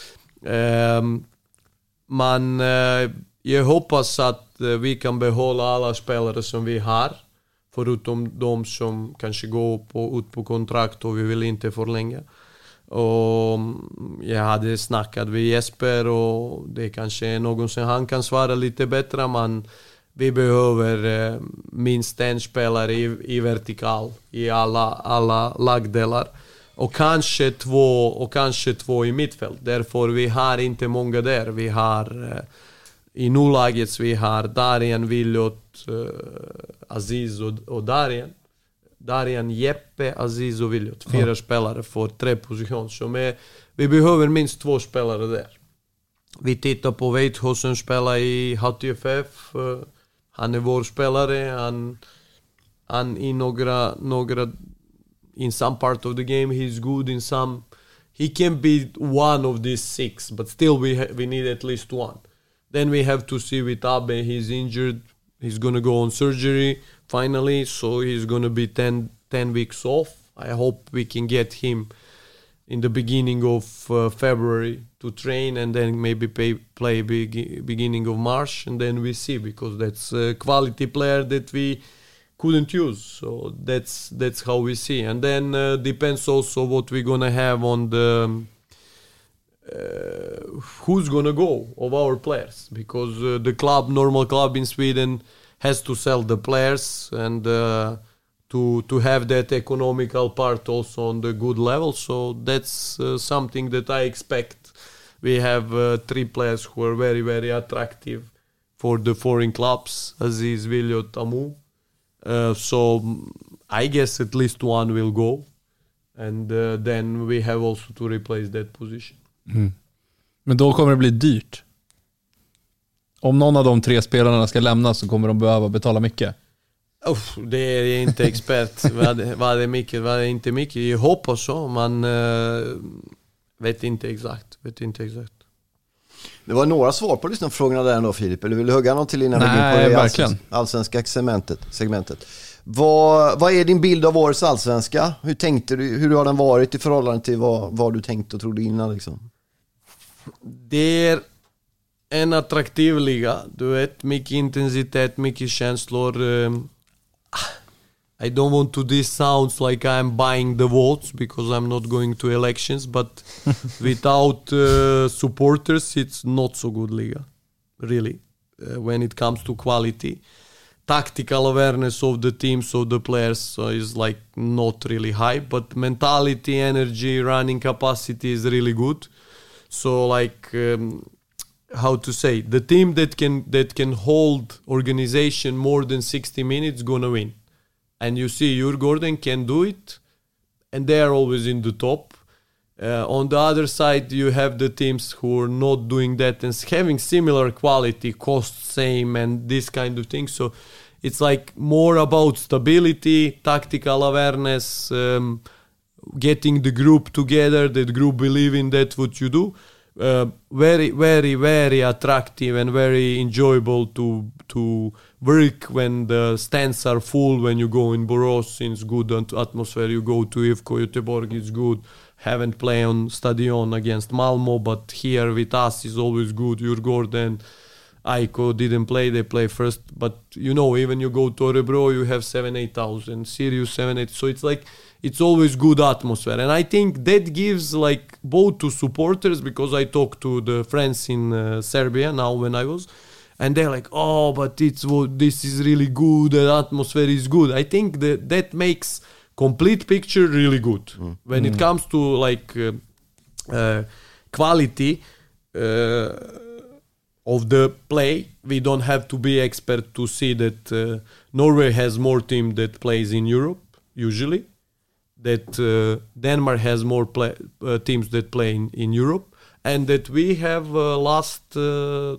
Um, men uh, jag hoppas att uh, vi kan behålla alla spelare som vi har, förutom de som kanske går på, ut på kontrakt och vi vill inte förlänga. Och jag hade snackat med Jesper och det kanske är någon som han kan svara lite bättre, men vi behöver uh, minst en spelare i, i vertikal i alla, alla lagdelar. Och kanske två och kanske två i mittfält. Därför vi har inte många där. Vi har eh, i nuläget vi har Darian, Viljot, eh, Aziz och, och Darian. Darian, Jeppe, Aziz och Viljot. Fyra ja. spelare för tre positioner. Så med, vi behöver minst två spelare där. Vi tittar på Veithos som spelar i H T F F. Eh, han är vår spelare. Han, han i några... några in some part of the game he's good, in some he can be one of these six, but still we ha- we need at least one. Then we have to see with Abe, he's injured, he's gonna go on surgery finally, so he's gonna be ten, ten weeks off. I hope we can get him in the beginning of uh, February to train, and then maybe pay, play beg- beginning of March, and then we see, because that's a quality player that we couldn't use. So that's that's how we see. And then uh, depends also what we're gonna have on the uh, who's gonna go of our players, because uh, the club, normal club in Sweden, has to sell the players and uh, to to have that economical part also on the good level. So that's uh, something that I expect. We have uh, three players who are very, very attractive for the foreign clubs, Aziz, Williot, Amu. Uh, so I guess at least one will go. And uh, then we have also to replace that position. Mm. Men då kommer det bli dyrt. Om någon av de tre spelarna ska lämna så kommer de behöva betala mycket. Oh, det är inte expert. vad, vad är mycket, vad är inte mycket. Jag hoppas så, man uh, vet inte exakt. Vet inte exakt. Det var några svar på lyssnarfrågorna där ändå, Filip. Eller vill du hugga något till innan vi går Nej, på det verkligen. allsvenska segmentet? segmentet. Vad, vad är din bild av årets allsvenska? Hur tänkte du, hur har den varit i förhållande till vad, vad du tänkte och trodde innan liksom? Det är en attraktiv liga. Du vet, mycket intensitet, mycket känslor. Um, I don't want to this sounds like I'm buying the votes because I'm not going to elections, but without uh, supporters it's not so good liga, really, uh, when it comes to quality. Tactical awareness of the teams, of the players uh, is like not really high, but mentality, energy, running capacity is really good. So like um, how to say, the team that can that can hold organization more than sixty minutes gonna win. And you see Djurgården can do it, and they are always in the top. Uh, on the other side, you have the teams who are not doing that and having similar quality, cost same, and this kind of thing. So it's like more about stability, tactical awareness, um, getting the group together, that group believe in that what you do. Uh, very, very, very attractive and very enjoyable to to work when the stands are full. When you go in Borås, it's good atmosphere. You go to I F K Göteborg, it's good. Haven't played on Stadion against Malmö, but here with us is always good. Djurgården, Aiko didn't play, they play first. But you know, even you go to Örebro, you have seven, eight thousand. Sirius seven, eight. So it's like it's always good atmosphere, and I think that gives like both to supporters, because I talk to the friends in uh, Serbia now when I was, and they're like, oh, but it's this is really good. The atmosphere is good. I think that that makes complete picture really good. Mm. When mm. it comes to like uh, uh, quality uh, of the play, we don't have to be expert to see that uh, Norway has more team that plays in Europe usually, that uh, Denmark has more play, uh, teams that play in, in Europe, and that we have uh, last uh,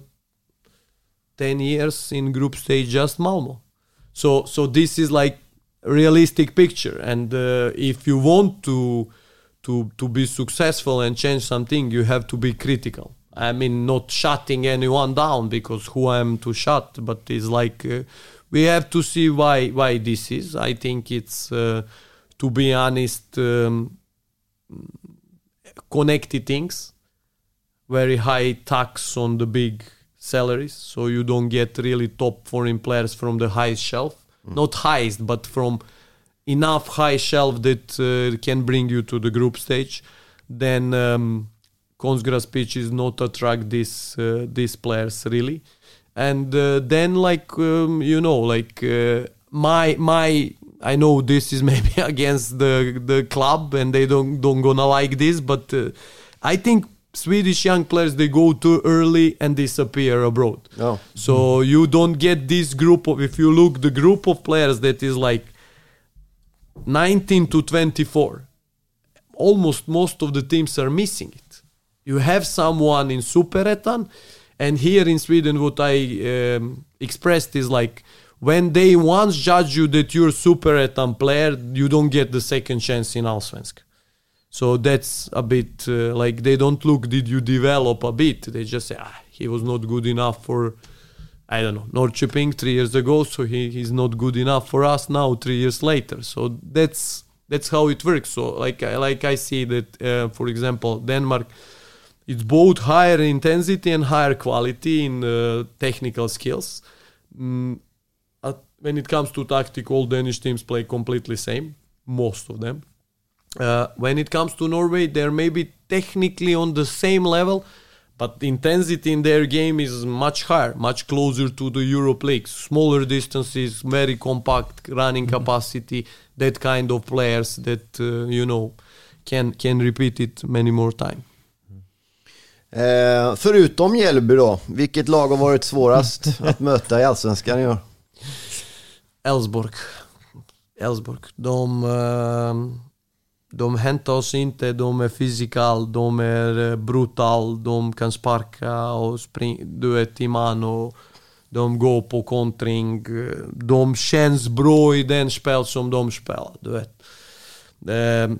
ten years in group stage just Malmö. So so this is like realistic picture, and uh, if you want to to to be successful and change something, you have to be critical. I mean, not shutting anyone down, because who I am to shut, but it's like uh, we have to see why why this is. I think it's uh, to be honest, um, connected things, very high tax on the big salaries, so you don't get really top foreign players from the highest shelf. Not highest, but from enough high shelf that uh, can bring you to the group stage. Then um, Konstgräs pitches not attract these uh, these players really. And uh, then like um, you know like uh, my my I know this is maybe against the the club and they don't don't gonna like this, but uh, I think Swedish young players, they go too early and disappear abroad. Oh. So mm. you don't get this group of, if you look the group of players that is like nineteen to twenty-four, almost most of the teams are missing it. You have someone in Superettan, and here in Sweden what I um, expressed is like when they once judge you that you're super at a player, you don't get the second chance in Allsvensk. So that's a bit uh, like they don't look, did you develop a bit? They just say, ah, he was not good enough for, I don't know, Norrköping three years ago, so he, he's not good enough for us now three years later. So that's that's how it works. So like, like I see that, uh, for example, Denmark, it's both higher intensity and higher quality in uh, technical skills. Mm, uh, when it comes to tactic, all Danish teams play completely same, most of them. Uh, when it comes to Norway, they're maybe technically on the same level, but the intensity in their game is much higher, much closer to the Europe leagues. Smaller distances, very compact running mm-hmm. capacity, that kind of players that, uh, you know, can, can repeat it many more times. Eh, förutom Mjällby då, vilket lag har varit svårast att möta i Allsvenskan i år? Elfsborg. Elfsborg. De, uh, de hämtar oss inte, de är fysikal, de är brutal, de kan sparka och springa, du vet, i man och de går på kontring. De känns bra i den spel som de spelar, du vet. Uh,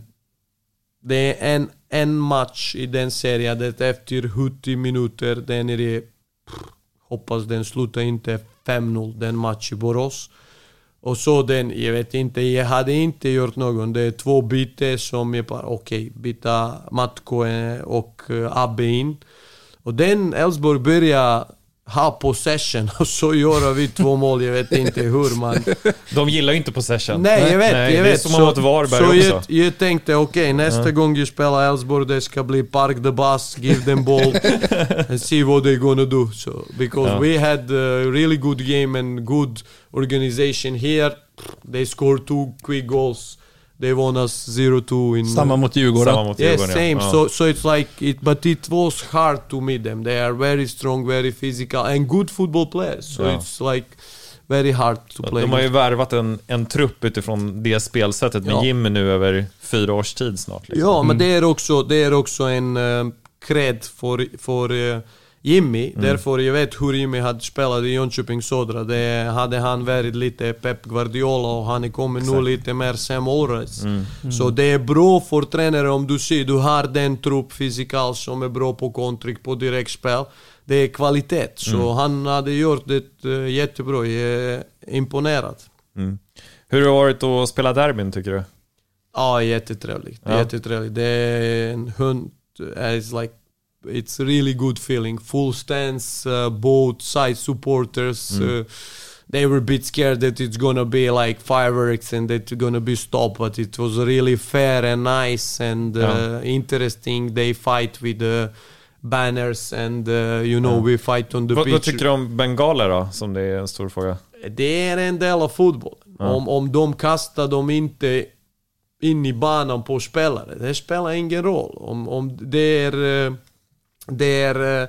det är en en match i den serien det efter sjuttio minuter, den är det, pff, hoppas den slutar inte fem noll, den match i Borås. Och så den, jag vet inte, jag hade inte gjort någon. Det är två byte som jag bara, okej, okay, byta Matko och Abbe in. Och den Elfsborg börjar ha possession och så gör vi två mål, jag vet inte hur man... De gillar ju inte possession. Nej, jag vet, Nej, jag det vet. är som så, att Varberg så också. Jag, jag tänkte, okej, okay, nästa uh. gång jag spelar Elfsborg, det ska bli park the bus, give them ball and see what they're gonna do. So, because uh. we had a really good game and good organization here. They scored two quick goals. They won us zero two in... Samma mot Djurgården. Samma mot yes, Djurgården, same. Ja. So, so it's like... It, but it was hard to meet them. They are very strong, very physical and good football players. So ja. it's like very hard to play. De har ju värvat en, en trupp utifrån det spelsättet med ja. Jimmy nu över fyra års tid snart. Liksom. Ja, men det är också, det är också en uh, cred för, för uh, Jimmy. Mm. Därför jag vet hur Jimmy hade spelat i Jönköping Södra. Det hade han varit lite Pep Guardiola och han är kommit nu lite mer Sam Allardyce. Mm. Mm. Så det är bra för tränare om du ser du har den trupp fysikal som är bra på kontring, på direktspel. Det är kvalitet. Så mm. han hade gjort det uh, jättebra. Jag är imponerad. Mm. Hur har det varit att spela derbyn, tycker du? Ja, jättetrevligt. Ja. Jättetrevligt. Det är en hund. It's like it's a really good feeling. Full stands, uh, both side supporters. Mm. Uh, they were a bit scared that it's gonna be like fireworks and that it's gonna be stopped, but it was really fair and nice and uh, ja. interesting. They fight with the banners and uh, you know, ja. we fight on the vad, pitch. Vad tycker du om bengaler då, som det är en stor fråga? Det är en del av fotboll. Ja. Om, om de kastar dem inte in i banan på spelare, det spelar ingen roll. Om, om det är uh, det är uh,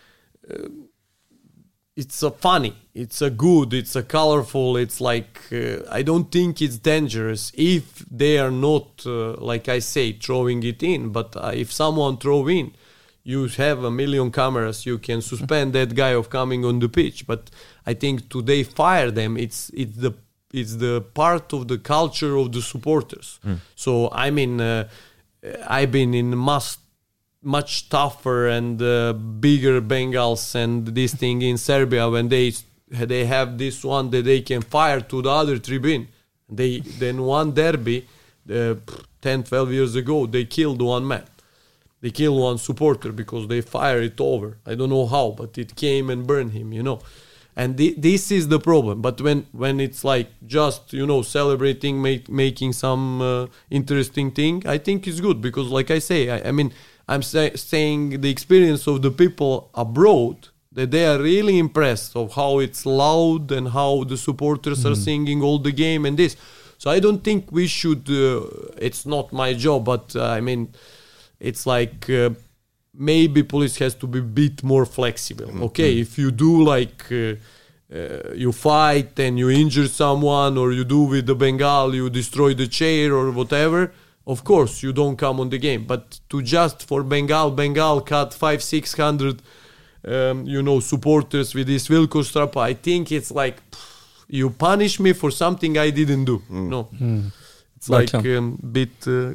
it's a funny, it's a good, it's a colorful, it's like uh, I don't think it's dangerous if they are not uh, like I say throwing it in, but uh, if someone throw in, you have a million cameras, you can suspend that guy of coming on the pitch. But I think today fire them, it's it's the it's the part of the culture of the supporters. Mm. So I mean uh, I've been in must much tougher and uh, bigger Bengals and this thing in Serbia when they they have this one that they can fire to the other tribune. They then one derby uh, ten twelve years ago they killed one man. They killed one supporter because they fired it over. I don't know how, but it came and burned him, you know. And th- this is the problem. But when, when it's like just, you know, celebrating, make, making some uh, interesting thing, I think it's good because like I say, I, I mean, I'm say, saying the experience of the people abroad, that they are really impressed of how it's loud and how the supporters mm. are singing all the game and this. So I don't think we should, uh, it's not my job, but uh, I mean, it's like uh, maybe police has to be a bit more flexible. Mm. Okay, mm. if you do like, uh, uh, you fight and you injure someone or you do with the Bengal, you destroy the chair or whatever, of course, you don't come on the game. But to just for Bengal, Bengal cut five, six hundred, um, you know, supporters with this Vilko Strapa, I think it's like, pff, you punish me for something I didn't do. Mm. No, Mm. it's like um, bit, uh,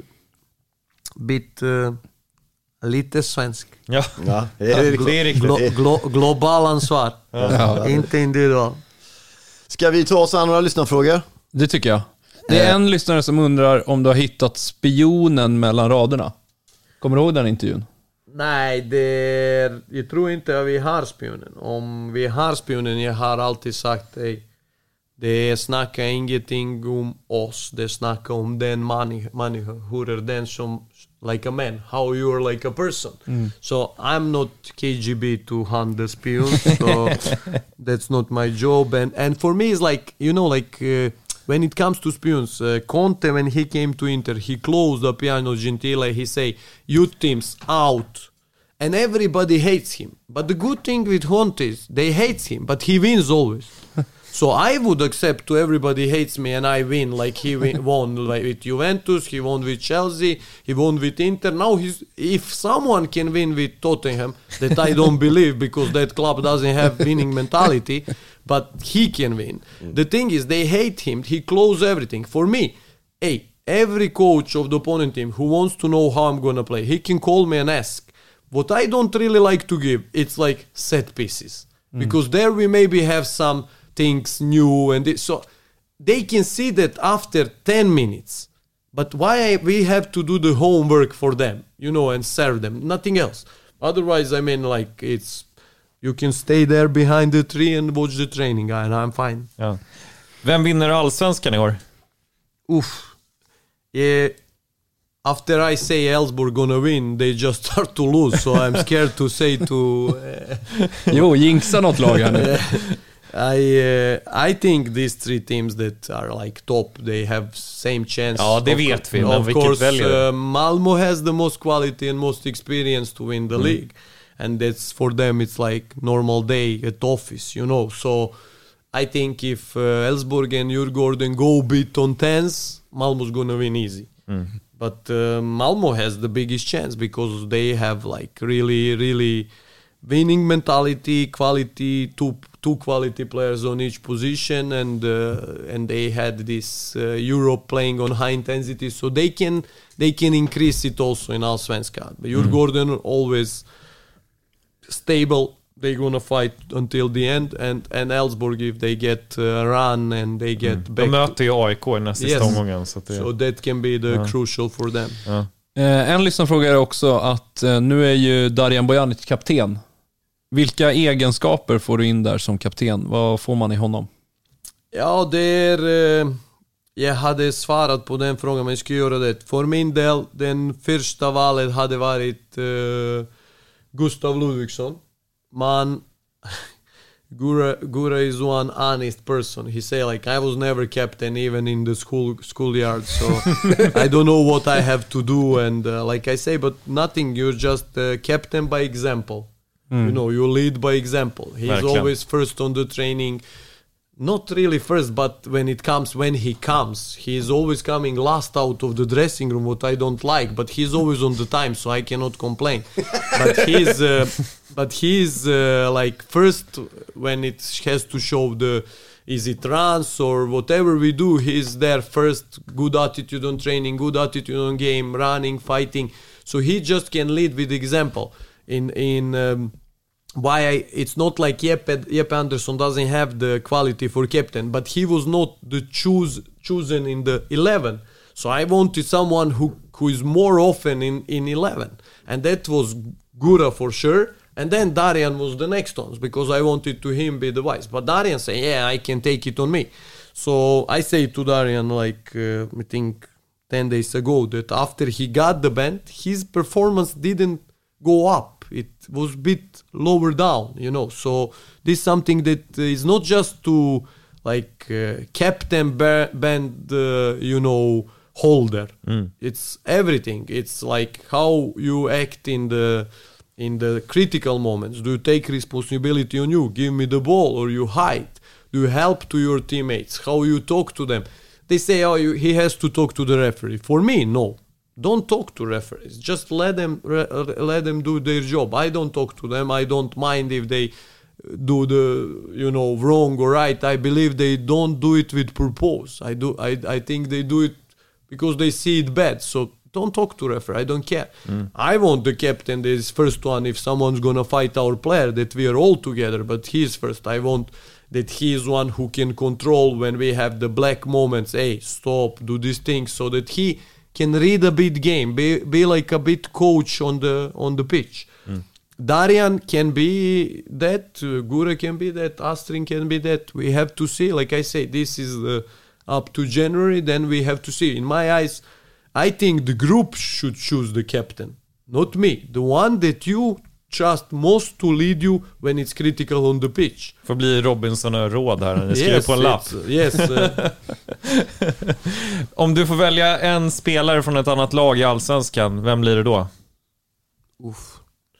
bit uh, lite svensk. Ja, Ja, det är det är riktigt. Glo- glo- global ansvar, Ja, inte individual. Ska vi ta oss an några lyssnarfrågor? det tycker jag. Det är en lyssnare som undrar om du har hittat spionen mellan raderna. Kommer du ihåg den intervjun? Nej, det är, jag tror inte att vi har spionen. Om vi har spionen, jag har alltid sagt dig, det snackar ingenting om oss, det snackar om den människan, hur är den som, like a man, how you are like a person. Mm. So I'm not K G B to hunt the spions, so that's not my job. And and for me it's like, you know, like uh, when it comes to spions, uh, Conte, when he came to Inter, he closed the piano Gentile, he say, youth teams out. And everybody hates him. But the good thing with Conte is, they hate him, but he wins always. So I would accept to everybody hates me and I win, like he win, won like with Juventus, he won with Chelsea, he won with Inter. Now he's, if someone can win with Tottenham, that I don't believe because that club doesn't have winning mentality, but he can win. Mm. The thing is, they hate him, he closes everything. For me, hey, every coach of the opponent team who wants to know how I'm gonna play, he can call me and ask. What I don't really like to give, it's like set pieces. Mm. Because there we maybe have some things new and it, so they can see that after ten minutes. But why we have to do the homework for them, you know, and serve them, nothing else. Otherwise, I mean, like, it's, you can stay there behind the tree and watch the training and I'm fine. Ja. Vem vinner Allsvenskan i år? Oof. Yeah. After I say Elfsborg gonna win, they just start to lose, so I'm scared to say to... Uh, jo, jinxa något lag här nu. I uh, I think these three teams that are like top, they have same chance. Ja, det of, vet vi, men of vilket course, väljer uh, Malmo has the most quality and most experience to win the mm. league, and that's for them. It's like normal day at office, you know. So I think if uh, Elfsborg and Djurgården go bit on tens, Malmo's gonna win easy. Mm. But uh, Malmo has the biggest chance because they have like really, really winning mentality, quality, two two quality players on each position, and uh, and they had this uh, Europe playing on high intensity, so they can they can increase it also in Allsvenskan. But Djurgården mm. always stable. They're gonna fight until the end, and and Elfsborg, if they get uh, run and they get mm. back. De möter ju A I K i nästa yes. omgången. Så, det... so that can be the ja. crucial for them. Ja. Eh, en lyssnarfråga är också att eh, nu är ju Darijan Bojanic kapten. Vilka egenskaper får du in där som kapten? Vad får man i honom? Ja, det är... Uh, jag hade svarat på den frågan, men jag ska göra det. För min del, den första valet hade varit uh, Gustav Ludvigsson. Man, Gura, Gura is one honest person. He say like, I was never captain even in the school schoolyard, so I don't know what I have to do. And uh, like I say, but nothing. You're just uh, captain by example. Mm. You know, you lead by example. He's Verkligen. always first on the training. Not really first, but when it comes, when he comes, he's always coming last out of the dressing room, what I don't like, but he's always on the time, so I cannot complain. But he's, uh, but he's uh, like first when it has to show the, is it runs or whatever we do, he's there first, good attitude on training, good attitude on game, running, fighting. So he just can lead with example. In, in, um, why I, it's not like Jeppe, Jeppe Andersson doesn't have the quality for captain, but he was not the choose chosen in the eleven. So I wanted someone who who is more often in, in eleven, and that was Gura for sure. And then Darijan was the next one because I wanted to him be the vice. But Darijan say, yeah, I can take it on me. So I say to Darijan, like uh, I think ten days ago, that after he got the band, his performance didn't go up. It was a bit lower down, you know. So this is something that is not just to like uh, captain ba- band, uh, you know, holder. Mm. It's everything. It's like how you act in the in the critical moments. Do you take responsibility on you? Give me the ball, or you hide? Do you help to your teammates? How you talk to them? They say, oh, you, he has to talk to the referee. For me, no. Don't talk to referees. Just let them re- let them do their job. I don't talk to them. I don't mind if they do the, you know, wrong or right. I believe they don't do it with purpose. I do. I I think they do it because they see it bad. So don't talk to referee. I don't care. Mm. I want the captain, this first one, if someone's gonna fight our player, that we are all together, but he's first. I want that he is one who can control when we have the black moments. Hey, stop, do these things, so that he can read a bit game, be be like a bit coach on the on the pitch. Mm. Darian can be that, uh, Gura can be that, Astrin can be that. We have to see. Like I say, this is the, up to January. Then we have to see. In my eyes, I think the group should choose the captain, not me. The one that you trust most to lead you when it's critical on the pitch. Får bli Robinson och råd här när ni skriver yes, på en lapp. Yes. Uh, Om du får välja en spelare från ett annat lag i Allsvenskan, vem blir det då? Uff.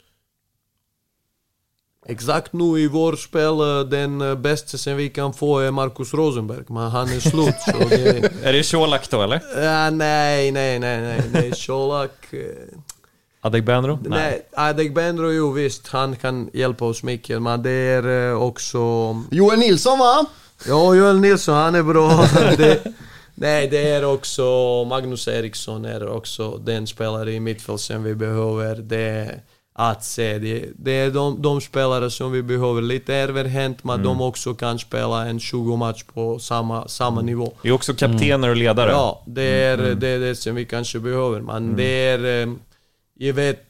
Exakt nu i vår spel den bästa som vi kan få är Marcus Rosenberg, men han är slut. Så det... Är det Colak då, eller? Uh, nej, nej, nej, nej, nej. Colak... Uh... Adegbenro? Nej, nej Adegbenro, jo visst, han kan hjälpa oss mycket, men det är uh, också... Joel Nilsson, va? Ja, Joel Nilsson, han är bra. det... Nej, det är också Magnus Eriksson är också den spelare i mittfält som vi behöver. Det är att se. Det, det är de, de spelare som vi behöver. Lite erfarenhet, men mm. de också kan spela en tjugo match på samma, samma mm. nivå. Det är också kaptener och ledare. Ja, det är, mm. det är det som vi kanske behöver. Men mm. det är... Jag vet...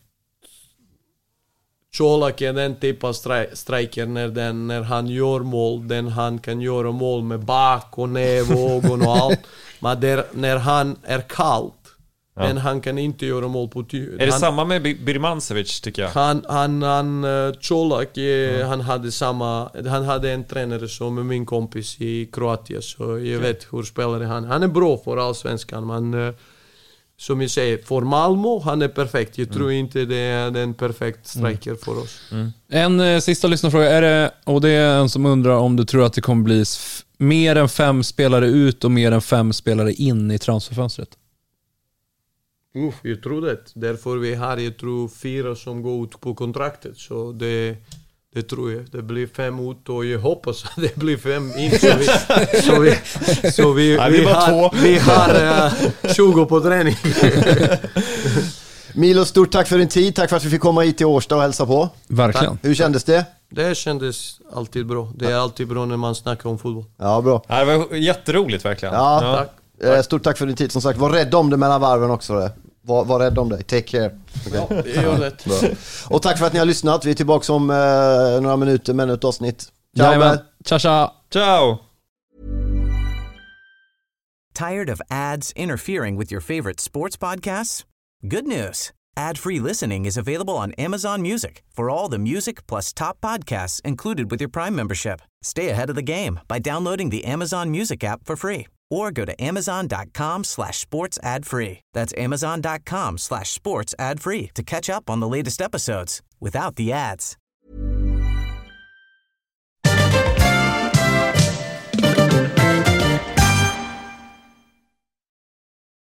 Colak är den typ av striker när, den, när han gör mål. Den han kan göra mål med bak och näv och ögon och allt. Men där, när han är kallt, ja. Men han kan inte göra mål på ty. Är det han, samma med Birmancevic, tycker jag? Han, han, han Colak, mm. han hade samma... Han hade en tränare som är min kompis i Kroatien. Så jag okay. vet hur spelare han. Han är bra för allsvenskan, men... Som jag säger, för Malmö, han är perfekt. Jag tror mm. inte det är en perfekt striker mm. för oss. Mm. En eh, sista lyssnarfråga. Är det, och det är en som undrar om du tror att det kommer bli f- mer än fem spelare ut och mer än fem spelare in i transferfönstret? Uff, jag tror det. Därför vi har, jag tror, fyra som går ut på kontraktet. Så det... Det tror jag. Det blir fem ut och jag hoppas att det blir fem in. Så vi, så vi, så vi, Nej, vi, vi, har, vi har uh, tjugo på träning. Milo, stort tack för din tid. Tack för att vi fick komma hit till Årsta och hälsa på. Verkligen. Hur kändes det? Det kändes alltid bra. Det är alltid bra när man snackar om fotboll. Ja, bra. Det var jätteroligt verkligen. Ja, ja. Tack. Stort tack för din tid. Som sagt, var rädd om det mellan varven också. Det. Var, var rädd om dig. Take care. Okay. Ja, det är rätt. Bra. Och tack för att ni har lyssnat. Vi är tillbaka om eh, några minuter med ett avsnitt. Ciao. Ciao, ciao. Ciao. Tired of ads interfering with your favorite sports podcasts? Good news. Ad-free listening is available on Amazon Music for all the music plus top podcasts included with your Prime membership. Stay ahead of the game by downloading the Amazon Music app for free or go to amazon.com slash sports ad free. That's amazon.com slash sports ad free to catch up on the latest episodes without the ads.